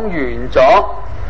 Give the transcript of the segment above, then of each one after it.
完咗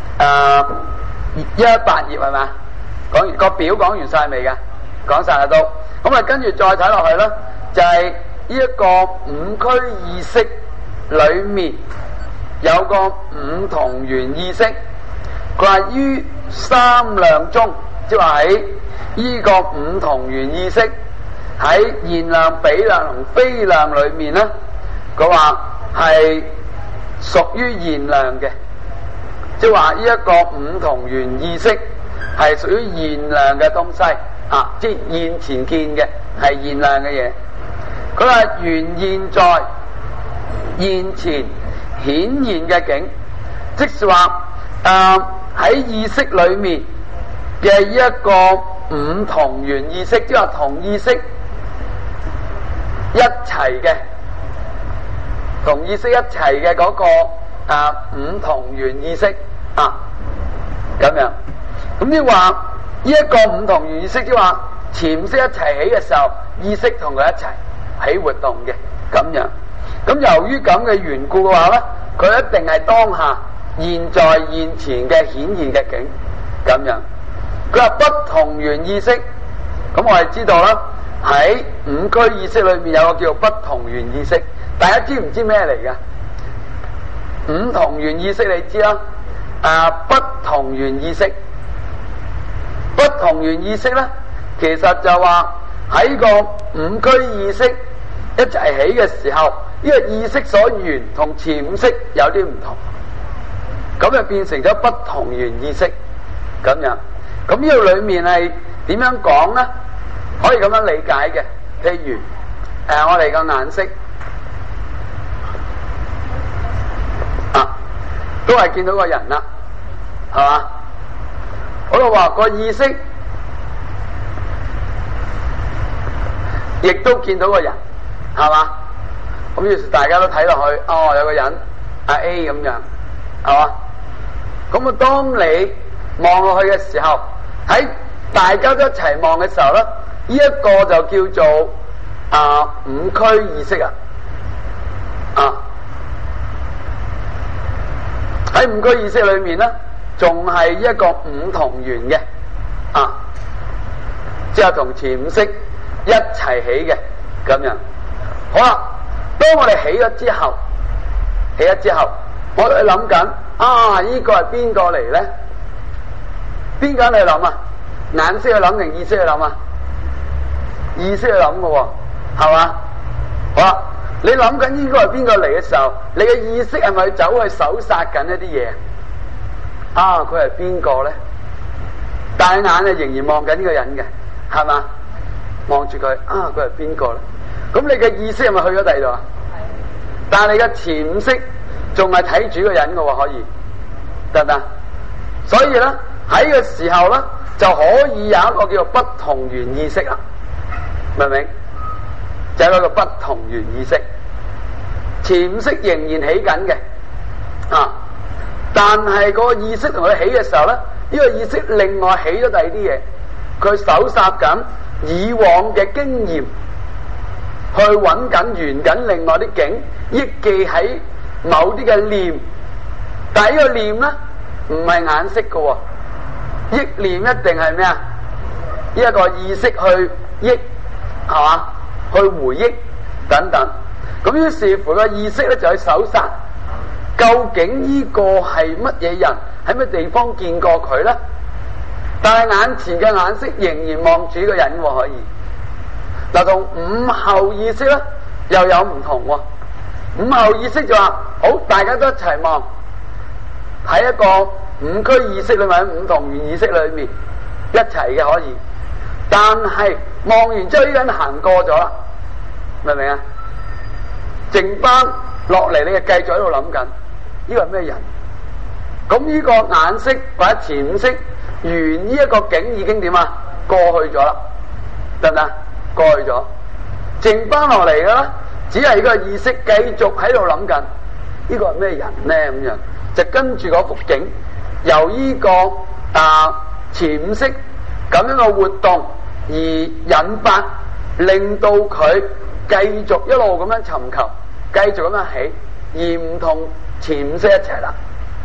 118頁係嘛？講完個表講完晒未㗎？講晒啦都。咁啊，跟住再睇落去啦，就係呢一個五俱意識裏面有個五同緣意識。佢話於三量中，即係話喺呢個五同緣意識喺現量、比量同非量裏面咧，佢話係屬於現量嘅，即係話呢一個五同緣意識係屬於現量嘅東西啊，即係現前見嘅係現量嘅嘢。佢話緣現在現前顯現嘅境，即是話喺意識裏面嘅一個五同緣意識，即係話同意識一齊嘅，同意識一齊嘅嗰個五同緣意識啊，咁樣。咁即係話呢一個五同緣意識，即係話潛識一齊起嘅時候，意識同佢一齊起活動嘅咁樣。咁由於咁嘅緣故嘅話咧，佢一定係當下現在現前嘅顯現嘅境咁樣。佢話不同緣意識，咁我哋知道啦，喺五俱意識裏面有個叫做不同緣意識，大家知唔知咩嚟㗎？五同緣意識你知啦，不同緣意識，不同緣意識咧，其實就話喺個五俱意識一齊起嘅時候，呢個意識所緣同潛識有啲唔同，咁就變成咗不同緣意識咁樣。咁呢度裏面係點樣講咧？可以咁樣理解嘅，譬如我哋個顏色都係見到個人啦，係嘛？我就話個意識亦都見到個人，係嘛？咁於是大家都睇落去，哦，有個人阿 A 咁樣，係嘛？咁啊，當你望落去嘅時候，喺大家都一齊望嘅時候咧，呢一個就叫做五俱意識喺五俱意識裏面咧，仲係一個五同緣嘅即係同潛識一齊起嘅咁樣。好啦，當我哋起咗之後，我哋諗緊呢個係邊個嚟咧？邊個人去諗啊？眼識去諗定意識去諗啊？意識去諗嘅喎，係嘛？好啦，你諗緊呢個係邊個嚟嘅時候，你嘅意識係咪走去搜殺緊一啲嘢？佢係邊個咧？大眼係仍然望緊呢個人嘅，係嘛？望住佢，佢係邊個咧？咁你嘅意識係咪去咗第二度啊？但係你嘅潛識仲係睇住個人嘅喎，可以得唔得？所以咧喺個時候咧就可以有一個叫做不同緣意識啦，明唔明？就係一個不同緣意識，潛識仍然起緊嘅但係個意識同佢起嘅時候咧，呢個意識另外起咗第二啲嘢，佢搜殺緊以往嘅經驗，去揾緊緣緊另外啲境，憶記喺某啲嘅念，但係呢個念咧唔係眼識嘅喎，憶念一定係咩啊？呢一個意識去憶，係嘛？去回憶等等。咁於是乎個意識咧就去搜殺，究竟呢個係乜嘢人？喺乜地方見過佢咧？但係眼前嘅眼識仍然望住呢個人喎，可以。嗱，同五後意識咧又有唔同喎。五後意識就話好，大家都一齊望，喺一個五俱意識裏面，五同緣意識裏面一齊嘅可以。但係望完之後，呢個人行過咗啦，明唔明啊？剩翻落嚟，你就繼續喺度諗緊，呢個係咩人？咁呢個眼識或者潛識緣呢一個境已經點啊？過去咗啦，得唔得？過去咗，剩翻落嚟嘅咧，只係個意識繼續喺度諗緊，呢個係咩人咧？咁樣就跟住嗰幅景，由呢個潛識咁樣嘅活動而引發，令到佢繼續一路咁樣尋求，繼續咁樣起，而唔同潛識一齊啦。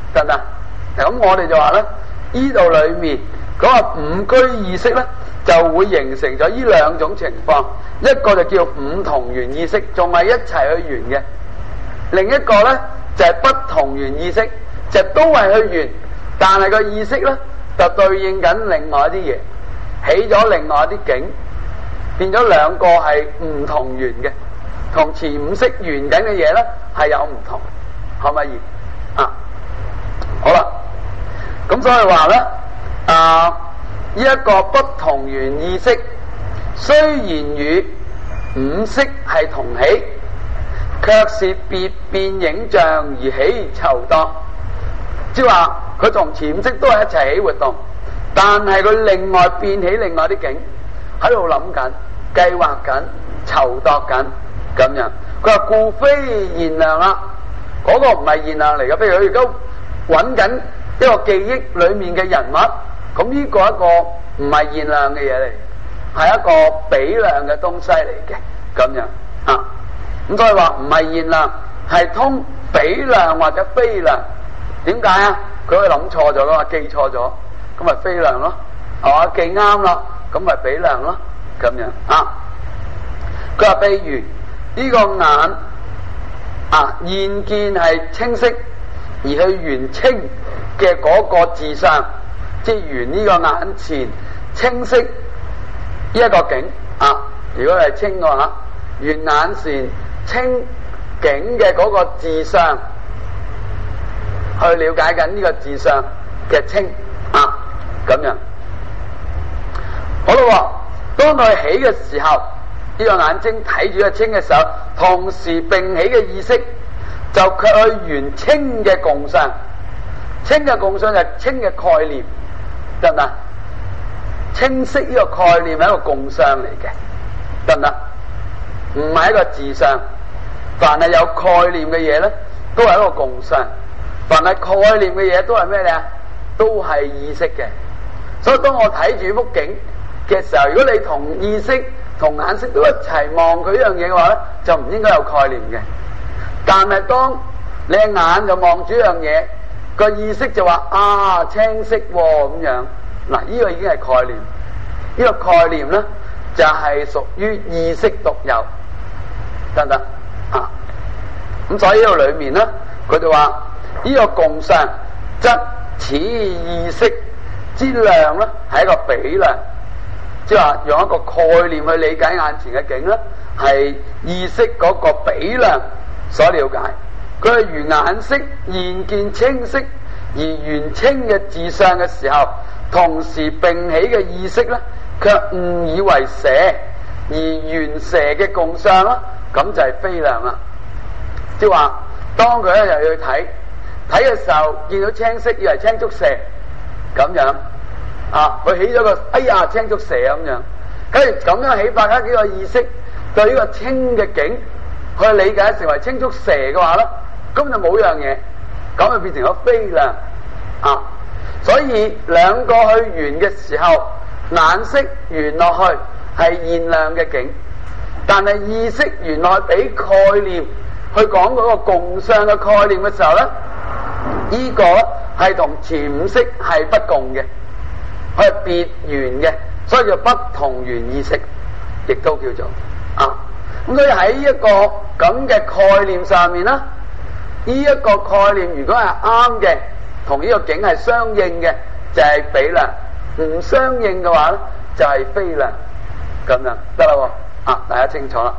得唔得？咁我哋就話咧，呢度裏面嗰個五俱意識咧，就會形成咗呢兩種情況，一個就叫五同緣意識，仲係一齊去緣嘅；另一個咧就係不同緣意識，就都係去緣，但係個意識咧就對應緊另外一啲嘢，起咗另外一啲境，變咗兩個係唔同緣嘅，同前五識緣緊嘅嘢咧係有唔同，可唔可以？好啦，咁所以話咧，呢一個不同緣意識，雖然與五識係同起，卻是別變影像而起酬當，即係話佢同前五識都係一齊起活動，但係佢另外變起另外啲境，喺度諗緊、計劃緊、酬度緊咁樣。佢話故非現量啦，嗰個唔係現量嚟嘅。譬如佢而家揾緊一個記憶裏面嘅人物，咁呢個一個唔係現量嘅嘢嚟，係一個比量嘅東西嚟嘅咁樣啊。咁所以話唔係現量，係通比量或者非量。點解啊？佢可以諗錯咗噶嘛，記錯咗，咁咪非量咯，係嘛？記啱啦，咁咪比量咯，咁樣啊。佢話譬如呢個眼現見係清晰，而去緣清嘅嗰個自相，即係緣呢個眼前清晰呢一個境啊。如果係清嘅話，緣眼前清境嘅嗰個自相，去了解緊呢個自相嘅清啊，咁樣好啦。當佢起嘅時候，呢個眼睛睇住個清嘅時候，同時並起嘅意識就卻去緣清嘅共相。清嘅共相就係清嘅概念，得唔得？清晰呢個概念係一個共相嚟嘅，得唔得？唔係一個自相。凡係有概念嘅嘢咧，都係一個共相。凡係概念嘅嘢都係咩咧？都係意識嘅。所以當我睇住幅景嘅時候，如果你同意識同眼識都一齊望佢呢樣嘢嘅話咧，就唔應該有概念嘅。但係當你嘅眼就望住呢樣嘢，個意識就話清晰咁樣。嗱，呢個已經係概念。呢個概念咧就係屬於意識獨有，得唔得啊？咁所以呢度裏面咧，佢就話呢個共相則此意識之量咧係一個比量，即係話用一個概念去理解眼前嘅景咧，係意識嗰個比量所了解。佢係如眼識現見清晰而緣清嘅自相嘅時候，同時並起嘅意識咧，卻誤以為蛇而緣蛇嘅共相啦，咁就係非量啦。即係話當佢咧又要睇嘅時候，見到青色以為青竹蛇咁樣啊，佢起咗個青竹蛇咁樣，跟住咁樣起發咗幾個意識對呢個清嘅景去理解成為青竹蛇嘅話咧，咁就冇樣嘢，咁就變成咗非量啊。所以兩個去緣嘅時候，眼識緣落去係現量嘅景，但係意識緣落去俾概念去講嗰個共相嘅概念嘅時候咧，呢個係同前五識係不共嘅，佢係別緣嘅，所以叫不同緣意識，亦都叫做啊。咁所以喺一個咁嘅概念上面啦，呢一個概念如果係啱嘅，同呢個境係相應嘅，就係比量；唔相應嘅話咧，就係非量。咁樣得啦，啊，大家清楚啦。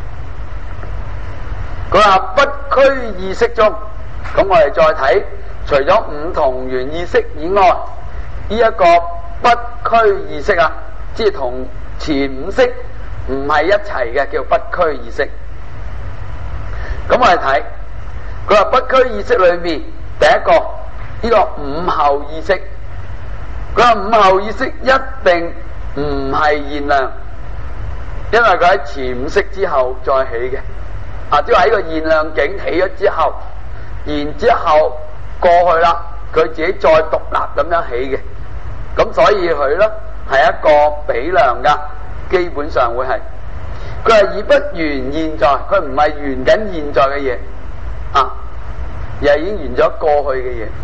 佢話不俱意識中，咁我哋再睇，除咗五同緣意識以外，呢一個不俱意識啊，即係同前五識唔係一齊嘅，叫不俱意識。咁我哋睇，佢話不俱意識裏面第一個呢個五後意識，佢話五後意識一定唔係現量，因為佢喺前五識之後再起嘅。啊，即係話呢個現量境起咗之後，然之後過去啦，佢自己再獨立咁樣起嘅，咁所以佢咧係一個比量噶，基本上會係。佢係以不緣現在，佢唔係緣緊現在嘅嘢，啊，而係已經緣咗過去嘅嘢。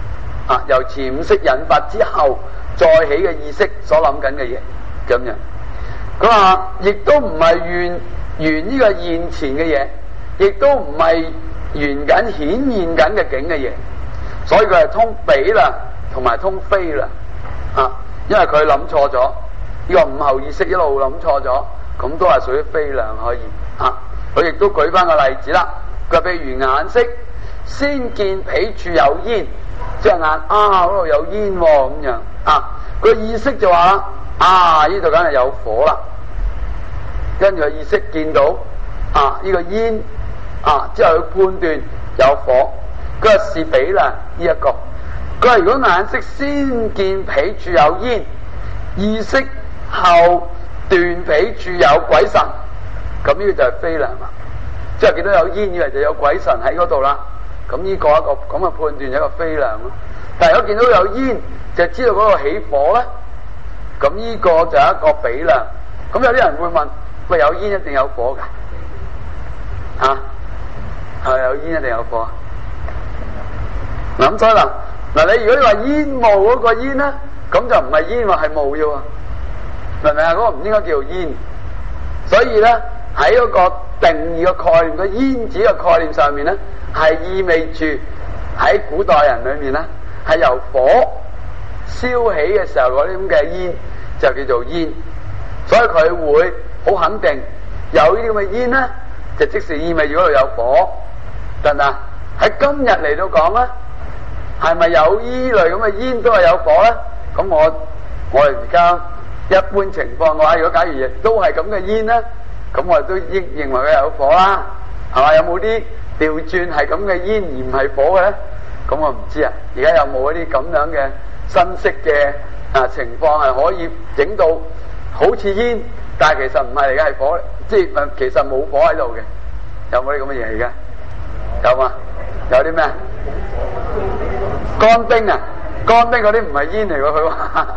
由前五識引發之後再起嘅意識所諗緊嘅嘢咁樣。佢話亦都唔係緣呢個現前嘅嘢，亦都唔係緣緊顯現緊嘅境嘅嘢，所以佢係通比量同埋通非量因為佢諗錯咗呢個五後意識，一路諗錯咗，咁都係屬於非量可以佢亦都舉翻個例子啦。佢譬如眼識先見彼處有煙，即係眼嗰度有煙咁樣個意識就話呢度梗係有火啦，跟住個意識見到呢個煙之後去判斷有火，佢話是比量呢一個。佢話如果眼識先見彼處有煙，意識後斷彼處有鬼神，咁呢個就係非量啦。即係見到有煙，以為就有鬼神喺嗰度啦。咁呢個一個咁嘅判斷，有一個非量咯。但係如果見到有煙，就知道嗰度起火咧，咁呢個就係一個比量。咁有啲人會問：喂，有煙一定有火㗎？係有煙一定有火。諗所以嗱，你如果你話煙霧嗰個煙咧，咁就唔係煙喎，係霧嘅喎，明唔明啊？嗰個唔應該叫做煙。所以咧喺嗰個定義嘅概念，個煙子嘅概念上面咧，係意味住喺古代人裏面咧，係由火燒起嘅時候嗰啲咁嘅煙就叫做煙。所以佢會好肯定有呢啲咁嘅煙咧，就即是意味住嗰度有火，得唔得？喺今日嚟到講咧，係咪有依類咁嘅煙都係有火咧？咁我哋而家一般情況嘅話，如果假如亦都係咁嘅煙咧，咁我哋都認為佢有火啦，係嘛？有冇啲調轉係咁嘅煙而唔係火嘅咧？咁我唔知啊。而家有冇一啲咁樣嘅新式嘅情況係可以整到好似煙，但係其實唔係嚟嘅，係火，即係其實冇火喺度嘅。有冇啲咁嘅嘢而家？有嘛？有啲咩？乾冰啊！乾冰嗰啲唔係煙嚟㗎，佢話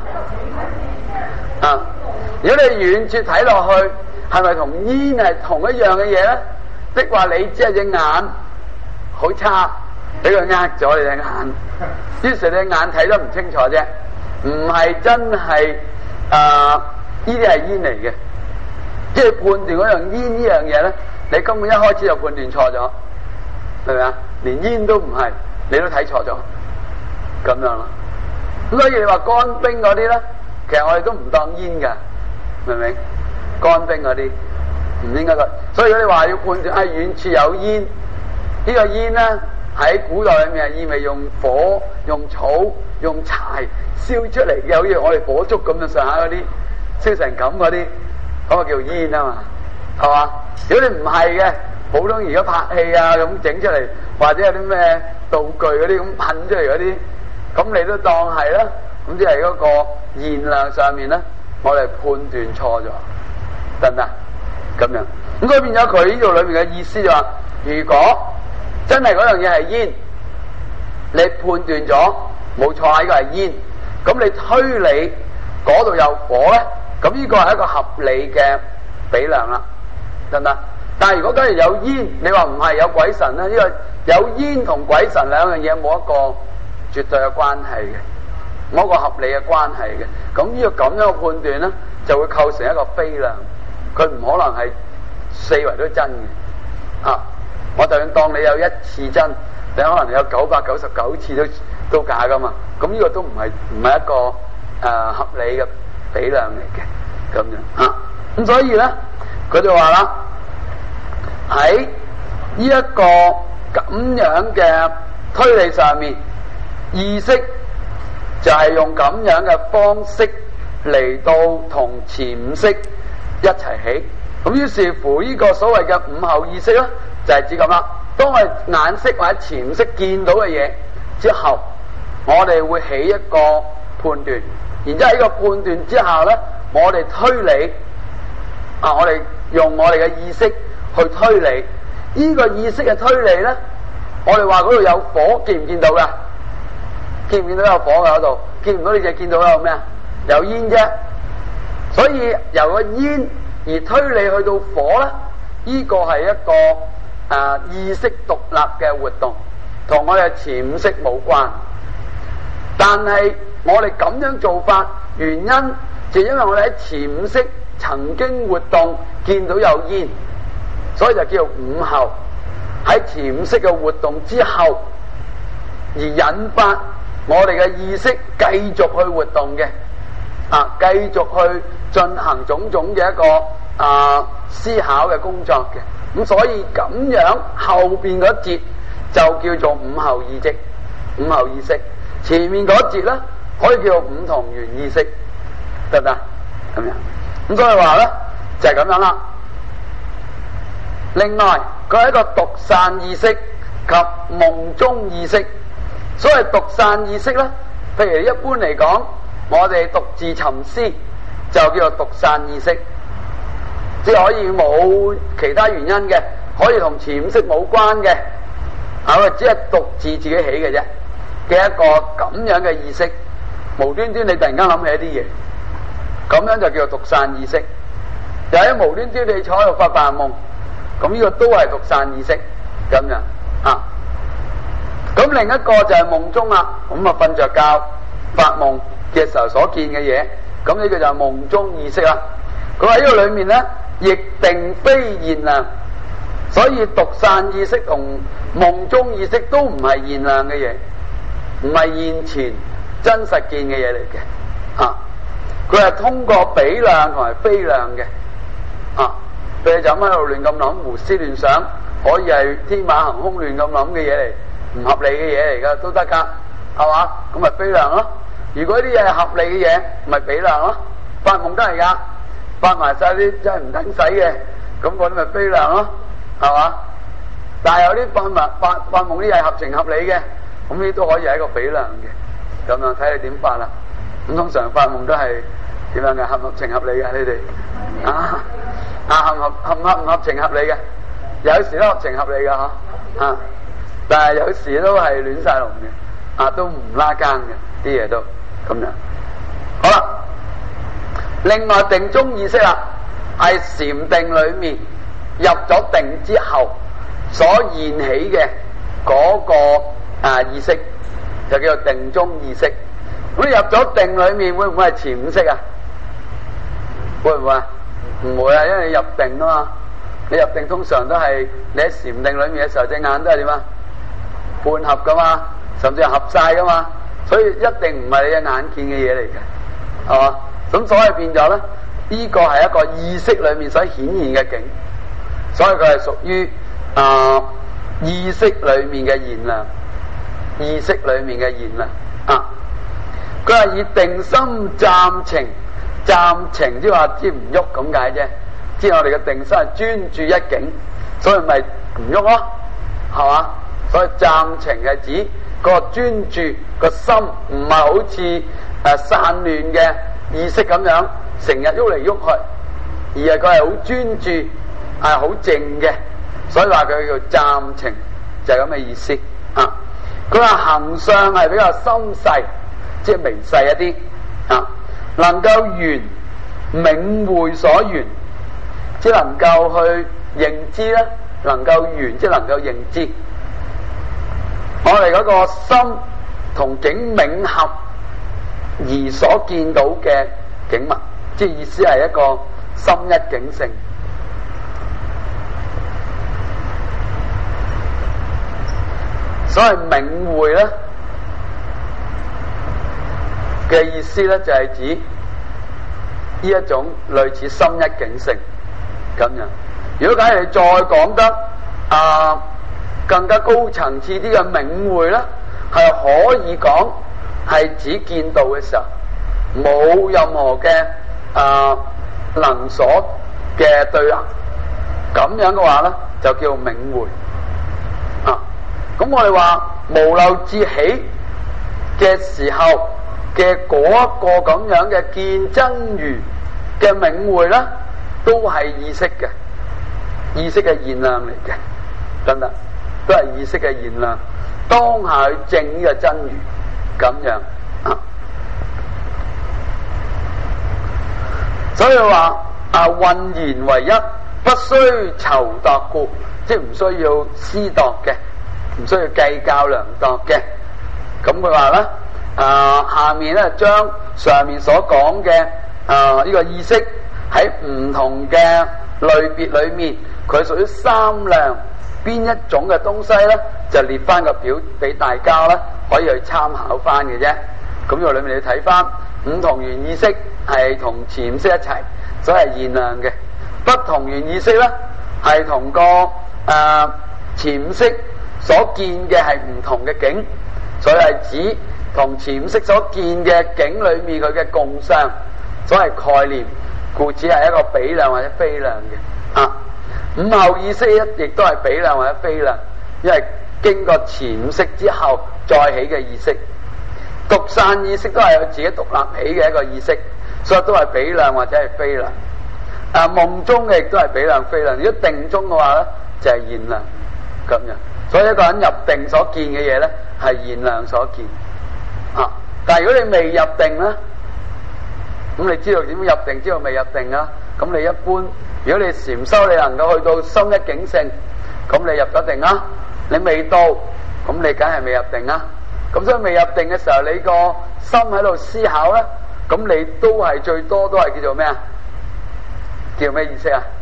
如果你遠處睇落去，係咪同煙係同一樣嘅嘢咧？即係話你只係隻眼好差，俾佢呃咗你隻眼，於是你隻眼睇得唔清楚啫，唔係真係呢啲係煙嚟嘅。即係判斷嗰樣煙呢樣嘢咧，你根本一開始就判斷錯咗，係咪啊？連煙都唔係，你都睇錯咗，咁樣咯。咁所以你話乾冰嗰啲咧，其實我哋都唔當煙噶，明唔明？乾冰嗰啲唔應該個。所以如果你話要判斷遠處有煙，呢個煙咧喺古代裏面係意味用火、用草、用柴燒出嚟嘅，有啲我哋火燭咁樣上下嗰啲燒成咁嗰啲，咁啊叫煙啊嘛，係嘛？如果你唔係嘅，普通而家拍戲啊咁整出嚟，或者有啲咩道具嗰啲咁噴出嚟嗰啲，咁你都當係啦。咁即係嗰個現量上面咧，我哋判斷錯咗，得唔得？咁樣，咁所以變咗佢呢度裏面嘅意思就話，如果真係嗰樣嘢係煙，你判斷咗冇錯啊，呢個係煙，咁你推理嗰度有火咧，咁呢個係一個合理嘅比量啦，得唔得？但係如果假如有煙，你話唔係有鬼神咧，呢個有煙同鬼神兩樣嘢冇一個絕對嘅關係嘅，冇一個合理嘅關係嘅，咁呢個咁樣嘅判斷咧，就會構成一個非量，佢唔可能係四圍都真嘅。我就算當你有一次真，你可能有999次都假噶嘛，咁呢個都唔係一個合理嘅比量嚟嘅，咁樣咁所以咧，佢就話啦，喺呢一個咁樣嘅推理上面，意識就係用咁樣嘅方式嚟到同前五識一齊起，咁於是乎呢個所謂嘅五後意識咧，就係指咁啦。當我哋眼識或者前五識見到嘅嘢之後，我哋會起一個判斷，然之後喺個判斷之下咧，我哋推理我哋用我哋嘅意識去推理。呢個意識嘅推理咧，我哋話嗰度有火，見唔見到噶？見唔見到有火嘅嗰度？見唔到，你就見到有咩啊？有煙啫。所以由個煙而推理去到火咧，呢個係一個意識獨立嘅活動，同我哋前五識冇關。 但係我哋咁樣做法，原因就因為我哋喺前五識曾經活動，見到有煙，所以就叫午後。喺前五識嘅活動之後，而引發我哋嘅意識繼續去活動嘅，繼續去進行種種嘅一個思考嘅工作嘅。咁所以咁樣後邊嗰節就叫做午後意識，午後意識。前面嗰節咧可以叫做五同緣意識，得唔得？咁樣，咁所以話咧就係咁樣啦。另外，佢係一個獨散意識及夢中意識。所謂獨散意識咧，譬如一般嚟講，我哋獨自沉思就叫做獨散意識，即係可以冇其他原因嘅，可以同潛識冇關嘅，只係獨自自己起嘅啫嘅一個咁樣嘅意識，無端端你突然間諗起一啲嘢，咁樣就叫做獨散意識。又喺無端端你坐喺度發白夢。咁呢個都係獨散意識咁樣啊。咁另一個就係夢中啦，咁啊瞓着覺發夢嘅時候所見嘅嘢，咁呢個就係夢中意識啦。佢喺呢個裏面咧，亦定非現量，所以獨散意識同夢中意識都唔係現量嘅嘢，唔係現前真實見嘅嘢嚟嘅啊。佢係通過比量同埋非量嘅啊。佢就咁喺度亂咁諗，胡思亂想，可以係天馬行空亂咁諗嘅嘢嚟，唔合理嘅嘢嚟噶都得噶，係嘛？咁咪非量咯。如果啲嘢係合理嘅嘢，咪比量咯。發夢都係噶，發埋晒啲真係唔等使嘅，咁嗰啲咪非量咯，係嘛？但係有啲發夢啲嘢係合情合理嘅，咁呢都可以係一個比量嘅。咁樣睇你點發啦。咁通常發夢都係點樣嘅？合情合理嘅你哋合唔合情合理嘅？有時都合情合理嘅吓，但係有時都係亂晒龍嘅，都唔拉更嘅啲嘢都咁樣。好啦，另外定中意識啦，係禪定裏面入咗定之後所現起嘅嗰個意識，就叫做定中意識。咁入咗定裏面會唔會係前五識啊？會唔會啊？唔會啊，因為你入定啊嘛。你入定通常都係你喺禪定裏面嘅時候，隻眼都係點啊？半合噶嘛，甚至係合晒噶嘛，所以一定唔係你嘅眼見嘅嘢嚟嘅，係嘛？咁所以變咗咧，呢個係一個意識裏面所顯現嘅境，所以佢係屬於意識裏面嘅現量，意識裏面嘅現量啊。佢係以定心暫情，暫情即係話知唔喐咁解啫。即係我哋嘅定心係專注一境，所以咪唔喐咯，係嘛？所以暫情係指個專注個心，唔係好似散亂嘅意識咁樣成日喐嚟喐去，而係佢係好專注，係好靜嘅，所以話佢叫暫情，就係咁嘅意思啊。佢話行相係比較深細，即係微細一啲啊，能夠圓冥會所緣。即能夠去認知咧，能夠圓即能夠認知。我哋嗰個心同境冥合而所見到嘅景物，即係意思係一個心一境性。所謂冥會咧嘅意思咧，就係指呢一種類似心一境性。咁樣，如果假如你再講得更加高層次啲嘅冥會咧，係可以講係指見到嘅時候冇任何嘅能所嘅對立，咁樣嘅話咧就叫冥會啊。咁我哋話無漏至起嘅時候嘅嗰一個咁樣嘅見真如嘅冥會咧，都係意識嘅，意識嘅現量嚟嘅，真啦，都係意識嘅現量。當下去證呢個真如，咁樣啊。所以話混然為一，不需籌度故，即係唔需要思度嘅，唔需要計較量度嘅。咁佢話咧， 下面咧將上面所講嘅呢個意識喺唔同嘅類別裏面，佢屬於三量邊一種嘅東西咧，就列翻個表俾大家啦，可以去參考翻嘅啫。咁呢個裏面你睇翻五同緣意識係同潛識一齊，所以係現量嘅；不同緣意識咧係同個潛識所見嘅係唔同嘅境，所以係指同潛識所見嘅境裏面佢嘅共相，所謂概念，故此係一個比量或者非量嘅。五後意識亦都係比量或者非量，因為經過潛識之後再起嘅意識。獨散意識都係有自己獨立起嘅一個意識，所以都係比量或者係非量。夢中嘅亦都係比量非量，如果定中嘅話咧就係現量咁樣。所以一個人入定所見嘅嘢咧係現量所見。但係如果你未入定咧，咁你知道點入定，知道未入定啊？咁你一般，如果你禪修你能夠去到心一境性，咁你入咗定啊？你未到，咁你梗係未入定啊？咁所以未入定嘅時候，你個心喺度思考咧，咁你都係最多都係叫做咩啊？叫咩意識啊？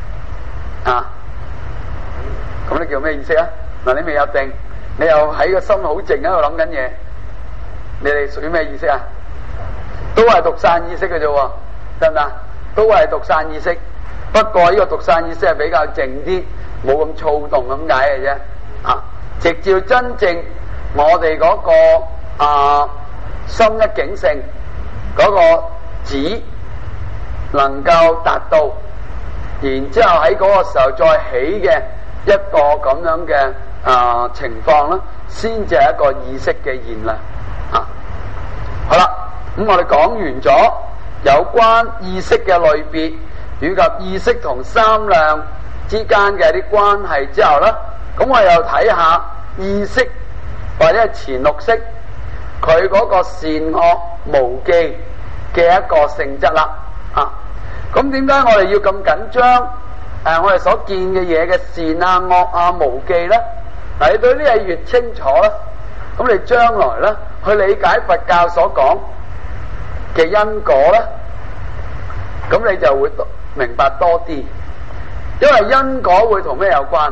咁你叫咩意識啊？嗱，你未入定，你又喺個心好靜喺度諗緊嘢，你哋屬於咩意識啊？都係獨散意識嘅啫喎，得唔得？都係獨散意識，不過呢個獨散意識係比較靜啲，冇咁躁動咁解嘅啫。直至真正我哋嗰個心一境性嗰個止能夠達到，然之後喺嗰個時候再起嘅一個咁樣嘅情況啦，先至係一個意識嘅現量。好啦，咁我哋講完咗有關意識嘅類別，以及意識同三量之間嘅啲關係之後咧，咁我又睇下意識或者係前六識佢嗰個善惡無記嘅一個性質啦。咁點解我哋要咁緊張我哋所見嘅嘢嘅善啊、惡啊、無記咧？你對呢嘢越清楚咧，咁你將來咧去理解佛教所講嘅因果咧，咁你就會明白多啲。因為因果會同咩有關？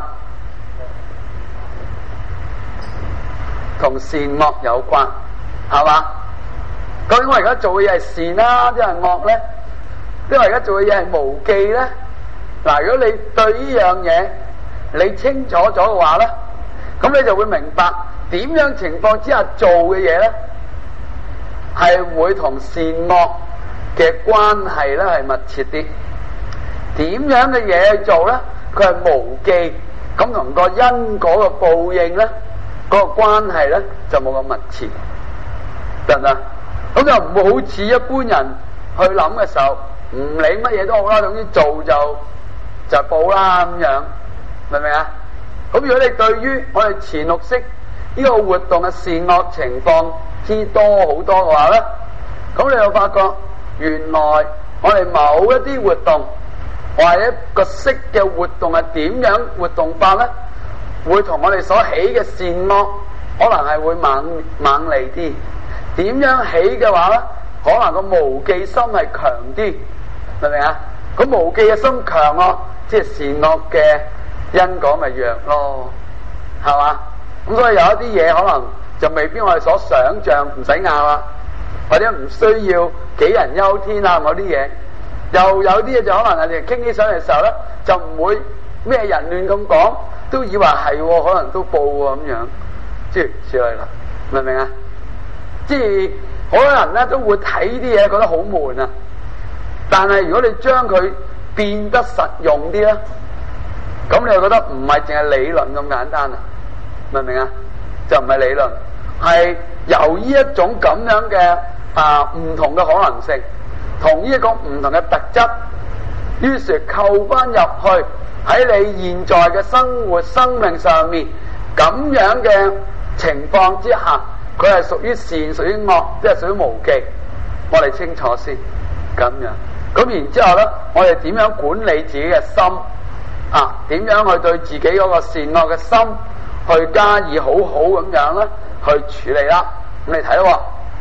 同善惡有關，係嘛？究竟我而家做嘅嘢係善啦，定係惡咧？因為我而家做嘅嘢係無記咧。嗱，如果你對呢樣嘢你清楚咗嘅話咧，咁你就會明白點樣情況之下做嘅嘢咧，係會同善惡嘅關係咧係密切啲。點樣嘅嘢去做咧，佢係無記，咁同個因果嘅報應咧，嗰個關係咧就冇咁密切，得唔得？咁就唔會好似一般人去諗嘅時候，唔理乜嘢都好啦，總之做就報啦咁樣，明唔明啊？咁如果你對於我哋前六識呢個活動嘅善惡情況知多好多嘅話咧，咁你就發覺原來我哋某一啲活動或者個識嘅活動係點樣活動法咧，會同我哋所起嘅善惡可能係會猛利啲。點樣起嘅話咧，可能個無記心係強啲，明唔明啊？咁無記嘅心強咯，即係善惡嘅因果咪弱咯，係嘛？咁所以有一啲嘢可能就未必我哋所想象，唔使拗啦，或者唔需要杞人憂天啊，某啲嘢。又有啲嘢就可能人哋傾起上嚟嘅時候咧，就唔會咩人亂咁講，都以為係可能都報喎咁樣，即係之類啦，明唔明啊？即係好多人咧都會睇啲嘢覺得好悶啊，但係如果你將佢變得實用啲咧，咁你就覺得唔係淨係理論咁簡單啊，明唔明啊？就唔係理論，係由呢一種咁樣嘅唔同嘅可能性，同呢一個唔同嘅特質，於是扣翻入去喺你現在嘅生活生命上面咁樣嘅情況之下，佢係屬於善屬於惡，即係屬於無記，我哋清楚先咁樣。咁然之後咧，我哋點樣管理自己嘅心點樣去對自己嗰個善惡嘅心去加以好好咁樣咧去處理啦。咁你睇咯，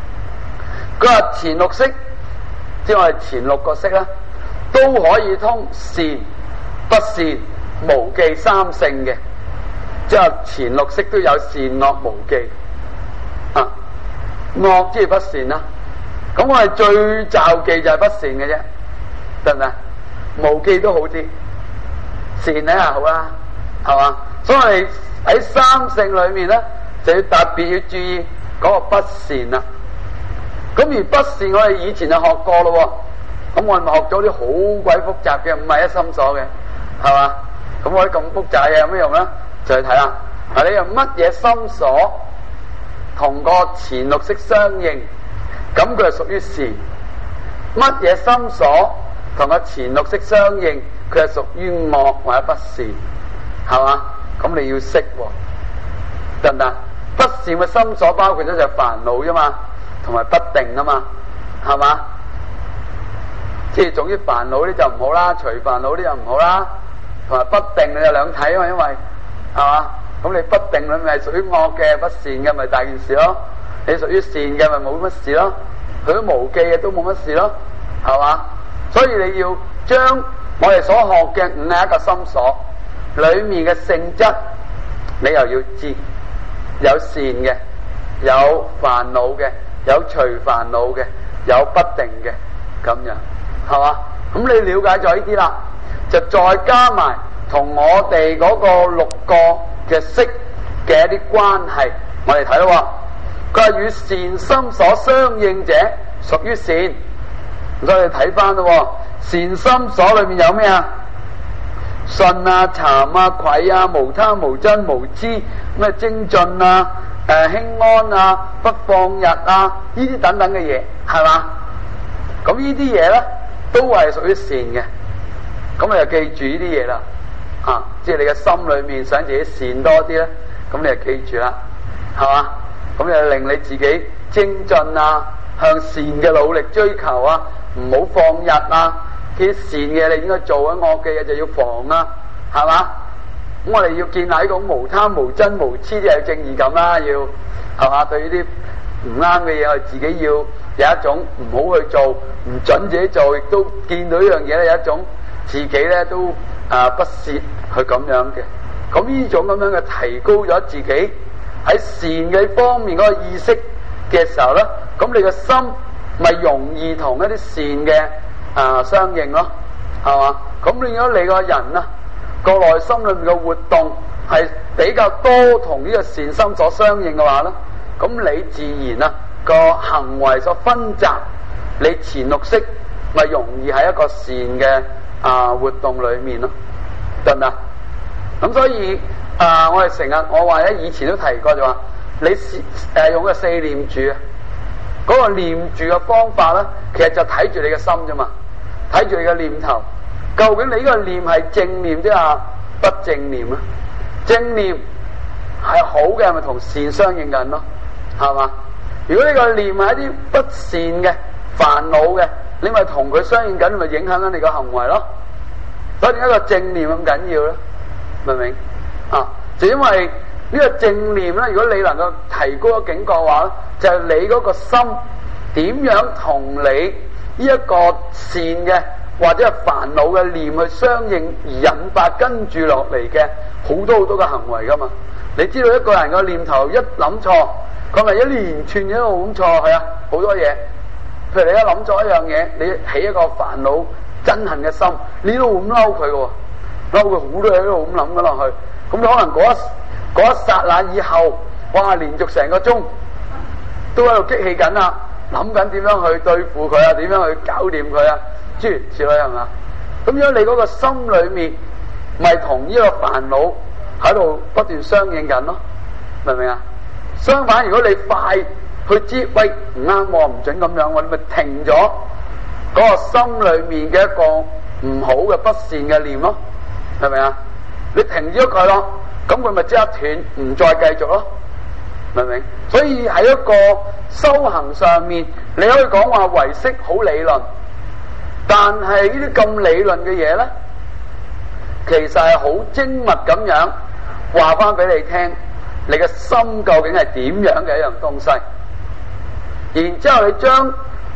佢話前六識，即係我哋前六個識啦，都可以通善、不善、無記三性嘅，即係前六識都有善惡無記啊。惡即係不善啦，咁我哋最罩忌就係不善嘅啫，得唔得？無記都好啲，善咧係好啦，係嘛？所以我哋喺三性裏面咧，就要特別要注意嗰個不善啦。咁而不善我哋以前就學過咯，咁我哋咪學咗啲好鬼複雜嘅五詣一心所嘅，係嘛？咁我啲咁複雜嘅有咩用咧？就去睇下，你用乜嘢心所同個前六識相應，咁佢係屬於善；乜嘢心所同個前六識相應，佢係屬於惡或者不善，係嘛？咁你要識喎，得唔得？不善嘅心所包括咗就係煩惱啫嘛，同埋不定啊嘛，係嘛？即係總之煩惱啲就唔好啦，隨煩惱啲就唔好啦，同埋不定你就兩睇啊嘛，因為係嘛？咁你不定你咪屬於惡嘅，不善嘅咪大件事咯，你屬於善嘅咪冇乜事咯，佢都無記嘅都冇乜事咯，係嘛？所以你要將我哋所學嘅51個心所裏面嘅性質，你又要知，有善嘅，有煩惱嘅，有隨煩惱嘅，有不定嘅，咁樣係嘛？咁你了解咗呢啲啦，就再加埋同我哋嗰個6個嘅識嘅一啲關係，我哋睇咯。佢話與善心所相應者屬於善，所以睇翻咯。善心所裏面有咩啊？信啊、慚啊、愧啊、無他、無真、無知，咩精進啊、輕安啊、不放逸啊，呢啲等等嘅嘢，係嘛？咁呢啲嘢咧都係屬於善嘅。咁你就記住呢啲嘢啦。啊，即係你嘅心裏面想自己善多啲咧，咁你就記住啦，係嘛？咁就令你自己精進啊，向善嘅努力追求啊，唔好放逸啊。啲善嘅你應該做啊，惡嘅嘢就要防啊，係嘛？咁我哋要建立呢個無貪無真無痴嘅正義感啦，要係嘛？對呢啲唔啱嘅嘢，我哋自己要有一種唔好去做，唔準自己做，亦都見到呢樣嘢咧有一種自己咧都不屑去咁樣嘅。咁呢種咁樣嘅提高咗自己喺善嘅方面嗰個意識嘅時候咧，咁你個心咪容易同一啲善嘅相應咯，係嘛？咁如果你個人啊個內心裏面嘅活動係比較多同呢個善心所相應嘅話咧，咁你自然啊個行為所分集，你前六識咪容易喺一個善嘅活動裏面咯，得唔得？咁所以我哋成日我話咧，以前都提過就話，你用個4念住啊，嗰個念住嘅方法咧，其實就睇住你嘅心啫嘛，睇住你嘅念頭，究竟你呢個念係正念定係不正念啊？正念係好嘅，咪同善相應緊咯，係嘛？如果呢個念係一啲不善嘅煩惱嘅，你咪同佢相應緊，咪影響緊你個行為咯。所以點解個正念咁緊要咧？明唔明啊？就因為呢個正念咧，如果你能夠提高個警覺嘅話咧，就係你嗰個心點樣同你呢一個善嘅或者係煩惱嘅念去相應，而引發跟住落嚟嘅好多好多嘅行為噶嘛。你知道一個人個念頭一諗錯，佢咪一連串一路咁錯，係啊，好多嘢。譬如你一諗咗一樣嘢，你起一個煩惱憎恨嘅心，你都會咁嬲佢嘅，嬲佢好多嘢都咁諗緊落去。咁你可能嗰一剎那以後，哇，連續成個鐘都喺度激氣緊啊，諗緊點樣去對付佢啊，點樣去搞掂佢啊，諸如此類，係嘛？咁樣你嗰個心裏面咪同呢個煩惱喺度不斷相應緊咯，明唔明啊？相反，如果你快去知，喂，唔啱喎，唔准咁樣，你咪停咗嗰個心裏面嘅一個唔好嘅不善嘅念咯，明唔明啊？你停咗佢咯，咁佢咪即刻斷，唔再繼續咯，明唔明？所以喺一個修行上面，你可以講話唯識好理論，但係呢啲咁理論嘅嘢咧，其實係好精密咁樣話翻俾你聽，你嘅心究竟係點樣嘅一樣東西。然之後你將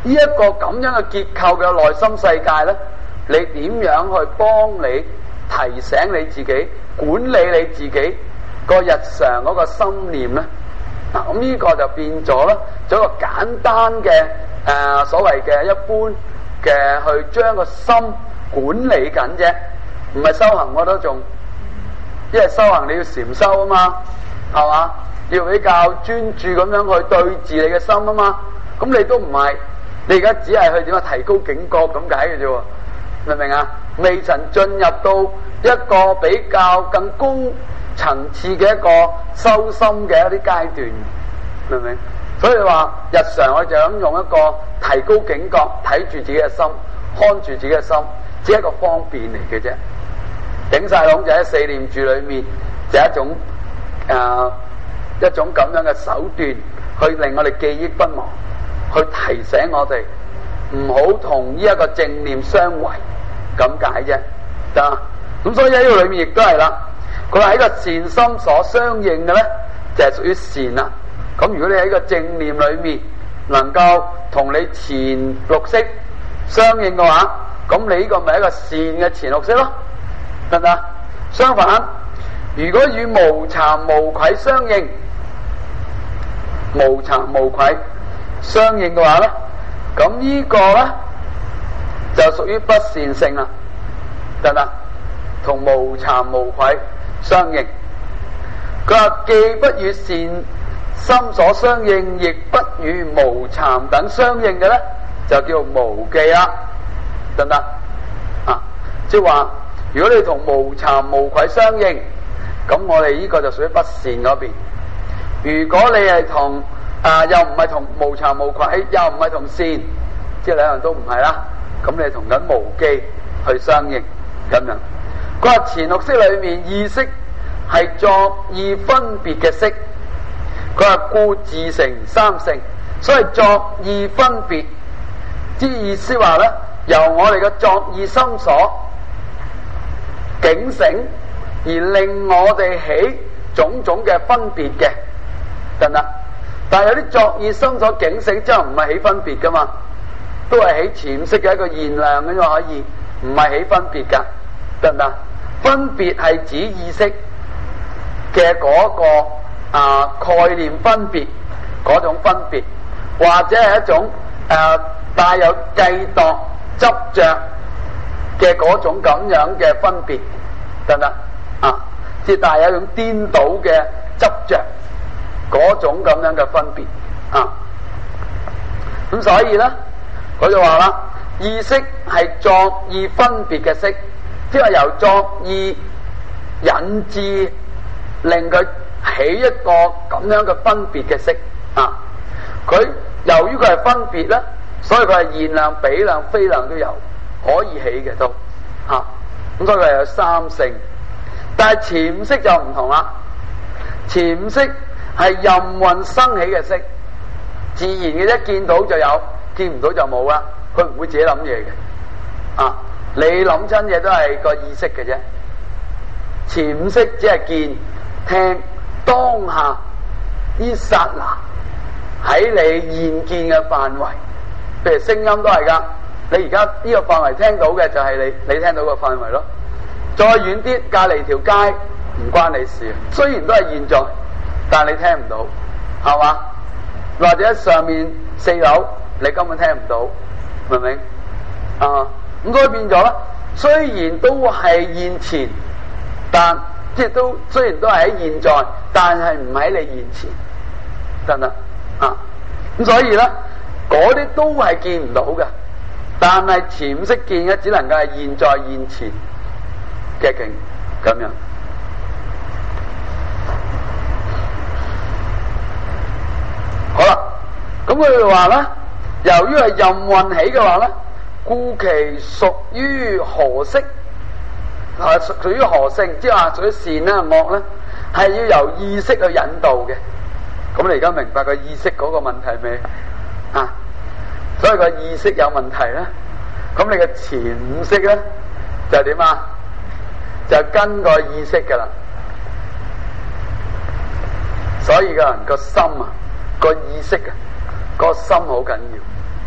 呢一個咁樣嘅結構嘅內心世界咧，你點樣去幫你提醒你自己，管理你自己個日常嗰個心念咧？嗱，咁呢個就變咗啦，做一個簡單嘅所謂嘅一般嘅去將個心管理緊啫，唔係修行我都仲，因為修行你要禪修啊嘛，係嘛？要比較專注咁樣去對治你嘅心啊嘛，咁你都唔係，你而家只係去點樣提高警覺咁解嘅啫，明唔明啊？未曾進入到一個比較更高層次嘅一個修心嘅一啲階段，明唔明？所以話日常我就咁用一個提高警覺，睇住自己嘅心，看住自己嘅心，只係一個方便嚟嘅啫。頂晒籠就喺四念住裏面，就係一種咁樣嘅手段，去令我哋記憶不忘，去提醒我哋唔好同呢一個正念相違，咁解啫。得咁，所以喺呢個裏面亦都係啦。佢話喺個善心所相應嘅咧，就係屬於善啦。咁如果你喺個正念裏面能夠同你前六識相應嘅話，咁你呢個咪一個善嘅前六識咯，得唔得？相反，如果與無慚無愧相應，無慚無愧相應嘅話咧，咁呢個咧就屬於不善性啦，得唔得？同無慚無愧相應，佢話既不與善心所相應，亦不與無慚等相應嘅咧，就叫無記啦，得唔得？啊，即係話如果你同無慚無愧相應，咁我哋呢個就屬於不善嗰邊。如果你係同又唔係同無慚無愧，又唔係同善，即係兩樣都唔係啦，咁你同緊無記去相應咁樣。佢話前六識裏面意識係作意分別嘅識，佢話故自成三性，所以作意分別之意思話咧，由我哋嘅作意心所警醒而令我哋起種種嘅分別嘅，得唔得？但係有啲作意心所警醒之後唔係起分別噶嘛，都係起潛識嘅一個現量咁就可以，唔係起分別噶，得唔得？分別係指意識嘅嗰個概念分別嗰種分別，或者係一種帶有計度執着嘅嗰種咁樣嘅分別，得唔得？即係帶有一種顛倒嘅執着嗰種咁樣嘅分別咁所以咧，佢就話啦，意識係作意分別嘅識，即係由作意引致令佢起一個咁樣嘅分別嘅識佢由於佢係分別咧，所以佢係現量、比量、非量都有可以起嘅都咁所以佢係有三性。但係潛識就唔同啦，潛識係任運生起嘅識，自然嘅啫，見到就有，見唔到就冇啦。佢唔會自己諗嘢嘅你諗親嘢都係個意識嘅啫。潛識只係見聽當下呢剎那喺你現見嘅範圍，譬如聲音都係噶，你而家呢個範圍聽到嘅就係你聽到嘅範圍咯。再遠啲，隔離條街唔關你事，雖然都係現在，但你聽唔到，係嘛？或者上面4樓你根本聽唔到，明唔明？咁所以變咗啦。雖然都係現前，但即係都雖然都係喺現在，但係唔喺你現前，得唔得？咁所以咧，嗰啲都係見唔到嘅，但係潛識見嘅只能夠係現在現前嘅境咁樣。好啦，咁佢哋話咧，由於係任運起嘅話咧，故其屬於何識？屬於何性？即係話屬於善啦、惡咧，係要由意識去引導嘅。咁你而家明白個意識嗰個問題未？所以個意識有問題咧，咁你嘅前五識咧就點啊？就跟個意識噶啦。所以個人個心個意識個心好緊要。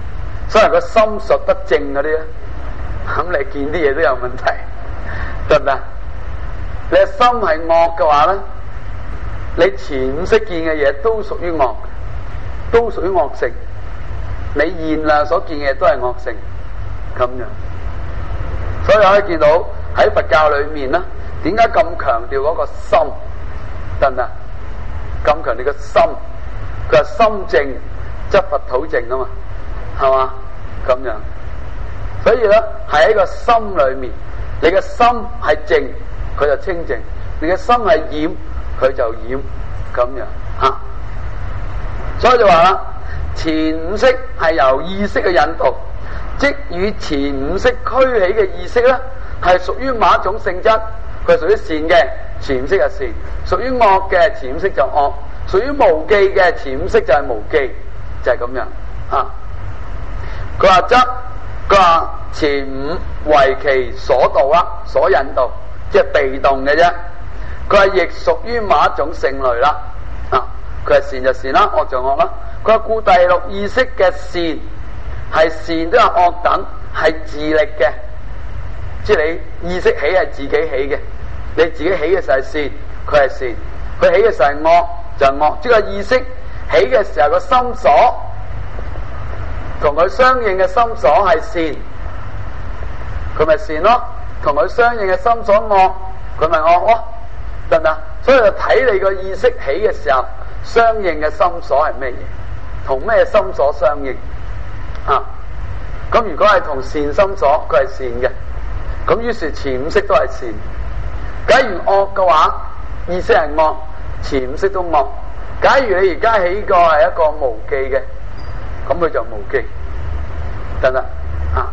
所以個心術得正嗰啲咧，咁你見啲嘢都有問題，得唔得？你個心係惡嘅話咧，你前五識見嘅嘢都屬於惡，都屬於惡性。你現量所見嘅嘢都係惡性，咁樣。所以可以見到喺佛教裏面咧，點解咁強調嗰個心？得唔得？咁強調個心，佢話心正則佛土正啊嘛，係嘛？咁樣。所以咧，喺一個心裏面，你嘅心係正，佢就清淨；你嘅心係染，佢就染，咁樣啊。所以就話啦，前五識係由意識嘅引導，即與前五識驅起嘅意識咧，係屬於某一種性質，佢係屬於善嘅，前五識係善；屬於惡嘅，前五識就惡；屬於無記嘅，前五識就係無記，就係咁樣啊。佢話則，佢話前五為其所導啦，所引導，即係被動嘅啫。佢話亦屬於某一種性類啦，啊，佢係善就善啦，惡就惡啦。佢話故第六意識嘅善係善都有惡等，係自力嘅，即係你意識起係自己起嘅，你自己起嘅時候係善，佢係善；佢起嘅時候係惡就係惡。即係意識起嘅時候個心所同佢相應嘅心所係善，佢咪善咯；同佢相應嘅心所惡，佢咪惡咯，得唔得？所以就睇你個意識起嘅時候，相應嘅心所係咩嘢，同咩心所相應啊？咁如果係同善心所，佢係善嘅，咁於是前五識都係善。假如惡嘅話，意識係惡，前五識都惡。假如你而家起個係一個無記嘅，咁佢就無記，得唔得啊？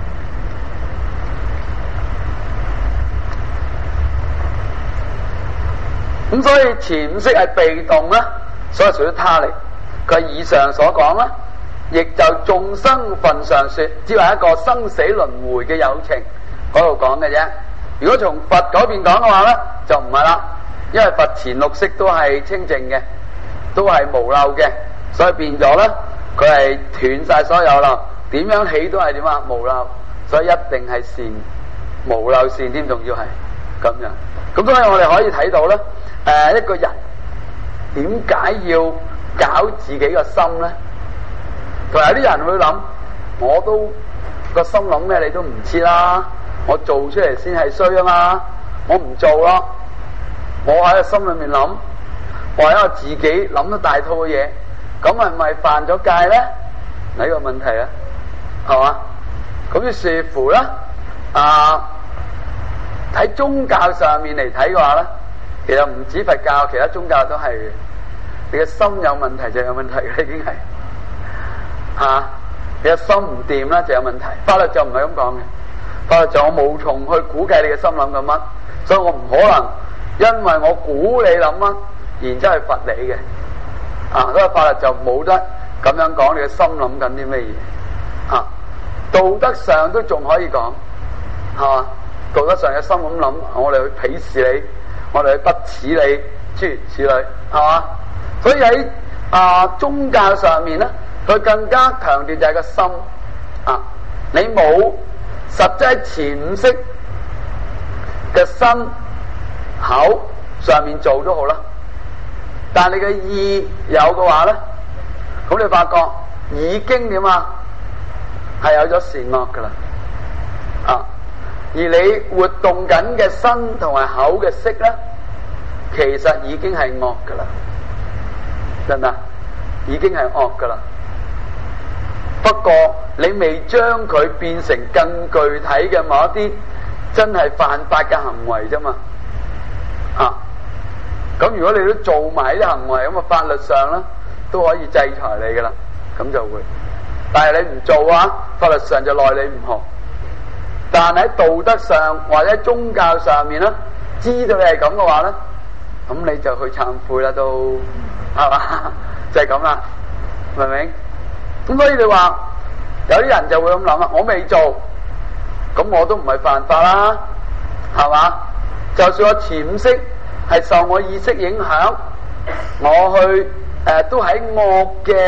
咁所以前五識係被動啦，所以屬於他力。佢以上所講啦，亦就眾生份上說，只係一個生死輪迴嘅有情嗰度講嘅啫。如果從佛嗰邊講嘅話咧，就唔係啦，因為佛前六識都係清淨嘅，都係無漏嘅，所以變咗咧，佢係斷晒所有漏，點樣起都係點啊？無漏，所以一定係善，無漏善添，仲要係咁樣。咁所以我哋可以睇到咧，一個人點解要搞自己個心咧？同埋有啲人會諗，我都個心諗咩你都唔知啦，我做出嚟先係衰啊嘛，我唔做咯，我喺個心裏面諗，我喺我自己諗咗大套嘅嘢，咁係咪犯咗戒咧？呢個問題啊，係嘛？咁於是乎咧，喺宗教上面嚟睇嘅話咧，其實唔止佛教，其他宗教都係嘅。你嘅心有問題就有問題嘅，已經係你嘅心唔掂啦就有問題。法律就唔係咁講嘅，法律就我無從去估計你嘅心諗緊乜，所以我唔可能因為我估你諗乜，然之後去罰你嘅。所以法律就冇得咁樣講你嘅心諗緊啲咩嘢。道德上都仲可以講，係嘛？道德上嘅心咁諗，我哋去鄙視你，我哋去不齒你，諸如此類，係嘛？所以喺宗教上面咧，佢更加強調就係個心。你冇實際前五識嘅身口上面做都好啦，但係你嘅意有嘅話咧，咁你發覺已經點啊？係有咗善惡噶啦，而你活動緊嘅身同埋口嘅識咧，其實已經係惡噶啦，得唔得？已經係惡噶啦。不過你未將佢變成更具體嘅某一啲真係犯法嘅行為啫嘛。咁如果你都做埋啲行為，咁法律上咧都可以制裁你噶啦，咁就會。但係你唔做啊，法律上就奈你唔何。但喺道德上或者宗教上面咧，知道你係咁嘅話咧，咁你就去懺悔啦，都係嘛？就係咁啦，明唔明？咁所以你話有啲人就會咁諗啦，我未做，咁我都唔係犯法啦，係嘛？就算我前五識係受我意識影響，我去都喺惡嘅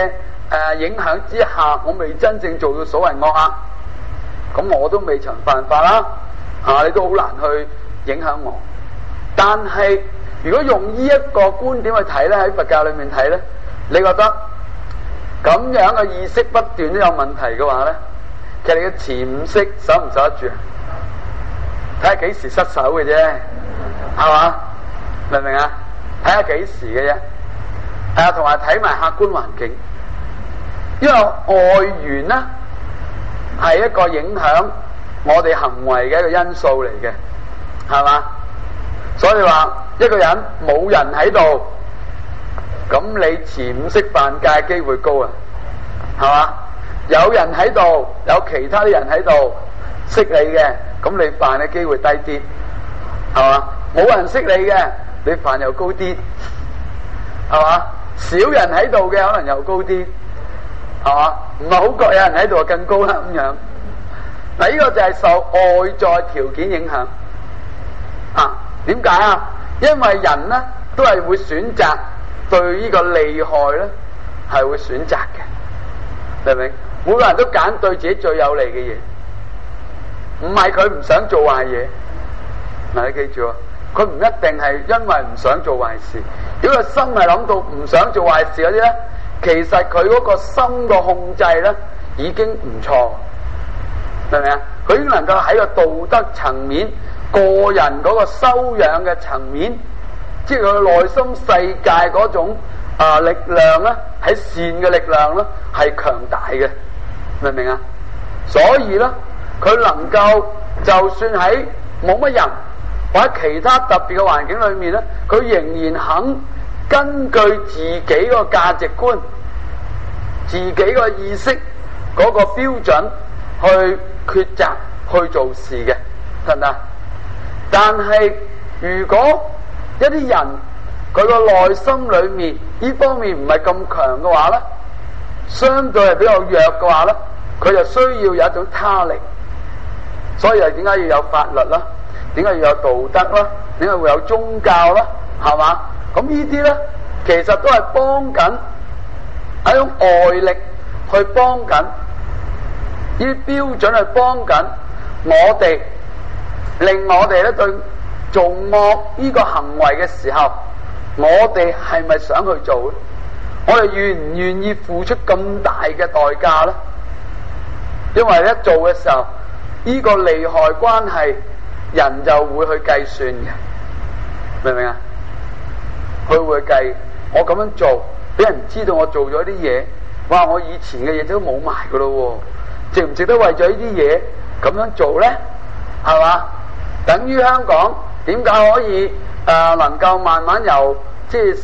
影響之下，我未真正做到所謂惡啊，咁我都未曾犯法啦，你都好難去影響我。但係如果用呢一個觀點去睇咧，喺佛教裏面睇咧，你覺得咁樣嘅意識不斷都有問題嘅話咧，其實你嘅前五識守唔守得住啊？睇下幾時失手嘅啫，係嘛？明唔明啊？睇下幾時嘅啫，同埋睇埋客觀環境，因為外緣咧係一個影響我哋行為嘅一個因素嚟嘅，係嘛？所以話一個人冇人喺度，咁你前五識犯戒嘅機會高啊，係嘛？有人喺度，有其他啲人喺度識你嘅，咁你犯嘅機會低啲，係嘛？冇人識你嘅，你犯又高啲，係嘛？少人喺度嘅可能又高啲，係嘛？唔係好覺有人喺度就更高啦咁樣。嗱，呢個就係受外在條件影響啊。點解啊？因為人咧都係會選擇對呢個利害咧係會選擇嘅，明唔明？每個人都揀對自己最有利嘅嘢，唔係佢唔想做壞嘢。嗱，你記住啊，佢唔一定係因為唔想做壞事。如果個心係諗到唔想做壞事嗰啲咧，其實佢嗰個心個控制咧已經唔錯，明唔明啊？佢已經能夠喺個道德層面、個人嗰個修養嘅層面，即係佢內心世界嗰種力量咧，喺善嘅力量咧係強大嘅，明唔明啊？所以咧，佢能夠就算喺冇乜人或者其他特別嘅環境裏面咧，佢仍然肯根據自己個價值觀、自己個意識嗰個標準去抉擇去做事嘅，得唔得？但係如果一啲人佢個內心裏面呢方面唔係咁強嘅話咧，相對係比較弱嘅話咧，佢就需要有一種他力。所以係點解要有法律啦？點解要有道德啦？點解會有宗教啦？係嘛？咁呢啲咧，其實都係幫緊一種外力去幫緊呢啲標準，去幫緊我哋，令我哋咧對做惡呢個行為嘅時候，我哋係咪想去做咧？我哋願唔願意付出咁大嘅代價咧？因為一做嘅時候，呢個利害關係，人就會去計算嘅，明唔明啊？佢會計，我咁樣做，俾人知道我做咗啲嘢，哇！我以前嘅嘢都冇埋噶咯，值唔值得為咗呢啲嘢咁樣做咧？係嘛？等於香港點解可以能夠慢慢由即係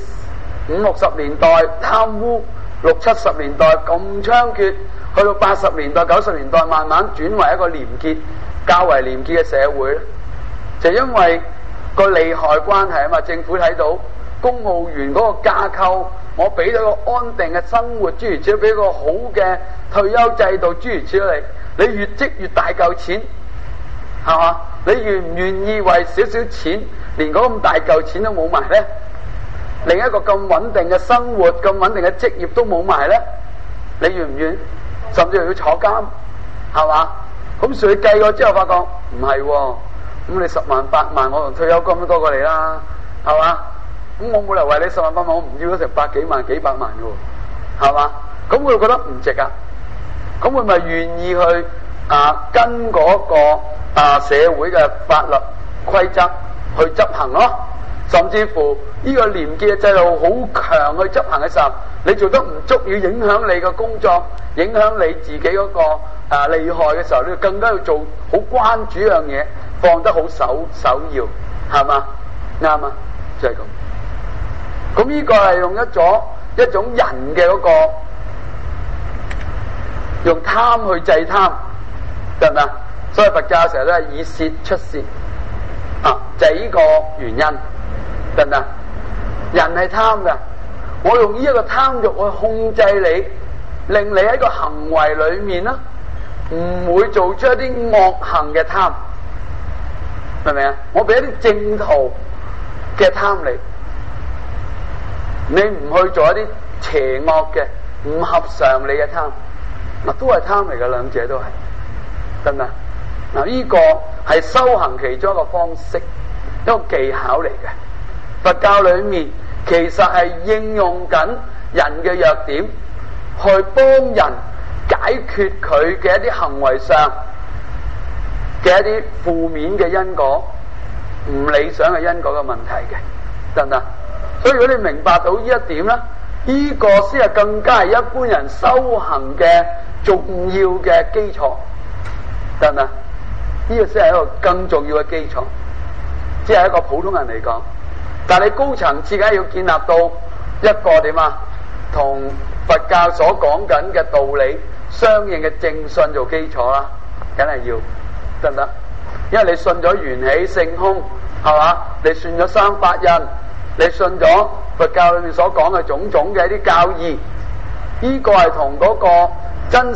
50、60年代貪污，60、70年代咁猖獗，去到80年代、90年代慢慢轉為一個廉潔、較為廉潔嘅社會咧？就因為個利害關係啊嘛，政府睇到公務員嗰個架構，我俾到個安定嘅生活，諸如此類，俾個好嘅退休制度，諸如此類，你越積越大嚿錢，係嘛？你願唔願意為少少錢，連嗰咁大嚿錢都冇埋咧？另一個咁穩定嘅生活、咁穩定嘅職業都冇埋咧？你願唔願？甚至要坐監，係嘛？咁所以計過之後發覺唔係喎。咁你10萬8萬，我同退休金都多過你啦，係嘛？咁我冇理由為你10萬8萬，我唔要咗成百幾萬、幾百萬嘅喎，係嘛？咁佢覺得唔值啊，咁佢咪願意去跟嗰個社會嘅法律規則去執行咯？甚至乎呢個廉潔嘅制度好強去執行嘅時候，你做得唔足以影響你嘅工作，影響你自己嗰個利害嘅時候，你更加要做好關注一樣嘢，放得好首要，係嘛？啱啊，就係咁。咁呢個係用一種人嘅嗰個用貪去制貪，得唔得？所以佛教成日都係以舌出舌，就係呢個原因，得唔得？人係貪噶，我用呢一個貪欲去控制你，令你喺個行為裏面啦，唔會做出一啲惡行嘅貪，明唔明啊？我俾一啲正途嘅貪你，你唔去做一啲邪惡嘅， 唔合常理嘅貪，嗱都係貪嚟嘅，兩者都係，得唔得？嗱呢個係修行其中一個方式，一個技巧嚟嘅。佛教裏面其實係應用緊人嘅弱點，去幫人解決佢嘅一啲行為上嘅一啲負面嘅因果、唔理想嘅因果嘅問題嘅，得唔得？所以如果你明白到呢一點咧，呢個先係更加係一般人修行嘅重要嘅基礎，得唔得？呢個先係一個更重要嘅基礎，只係一個普通人嚟講。但係你高層次梗係要建立到一個點啊，同佛教所講緊嘅道理相應嘅正信做基礎啦，梗係要，得唔得？因為你信咗緣起性空，係嘛？你信咗三法印，你信咗佛教裏面所講嘅種種嘅一啲教義，呢個係同嗰個真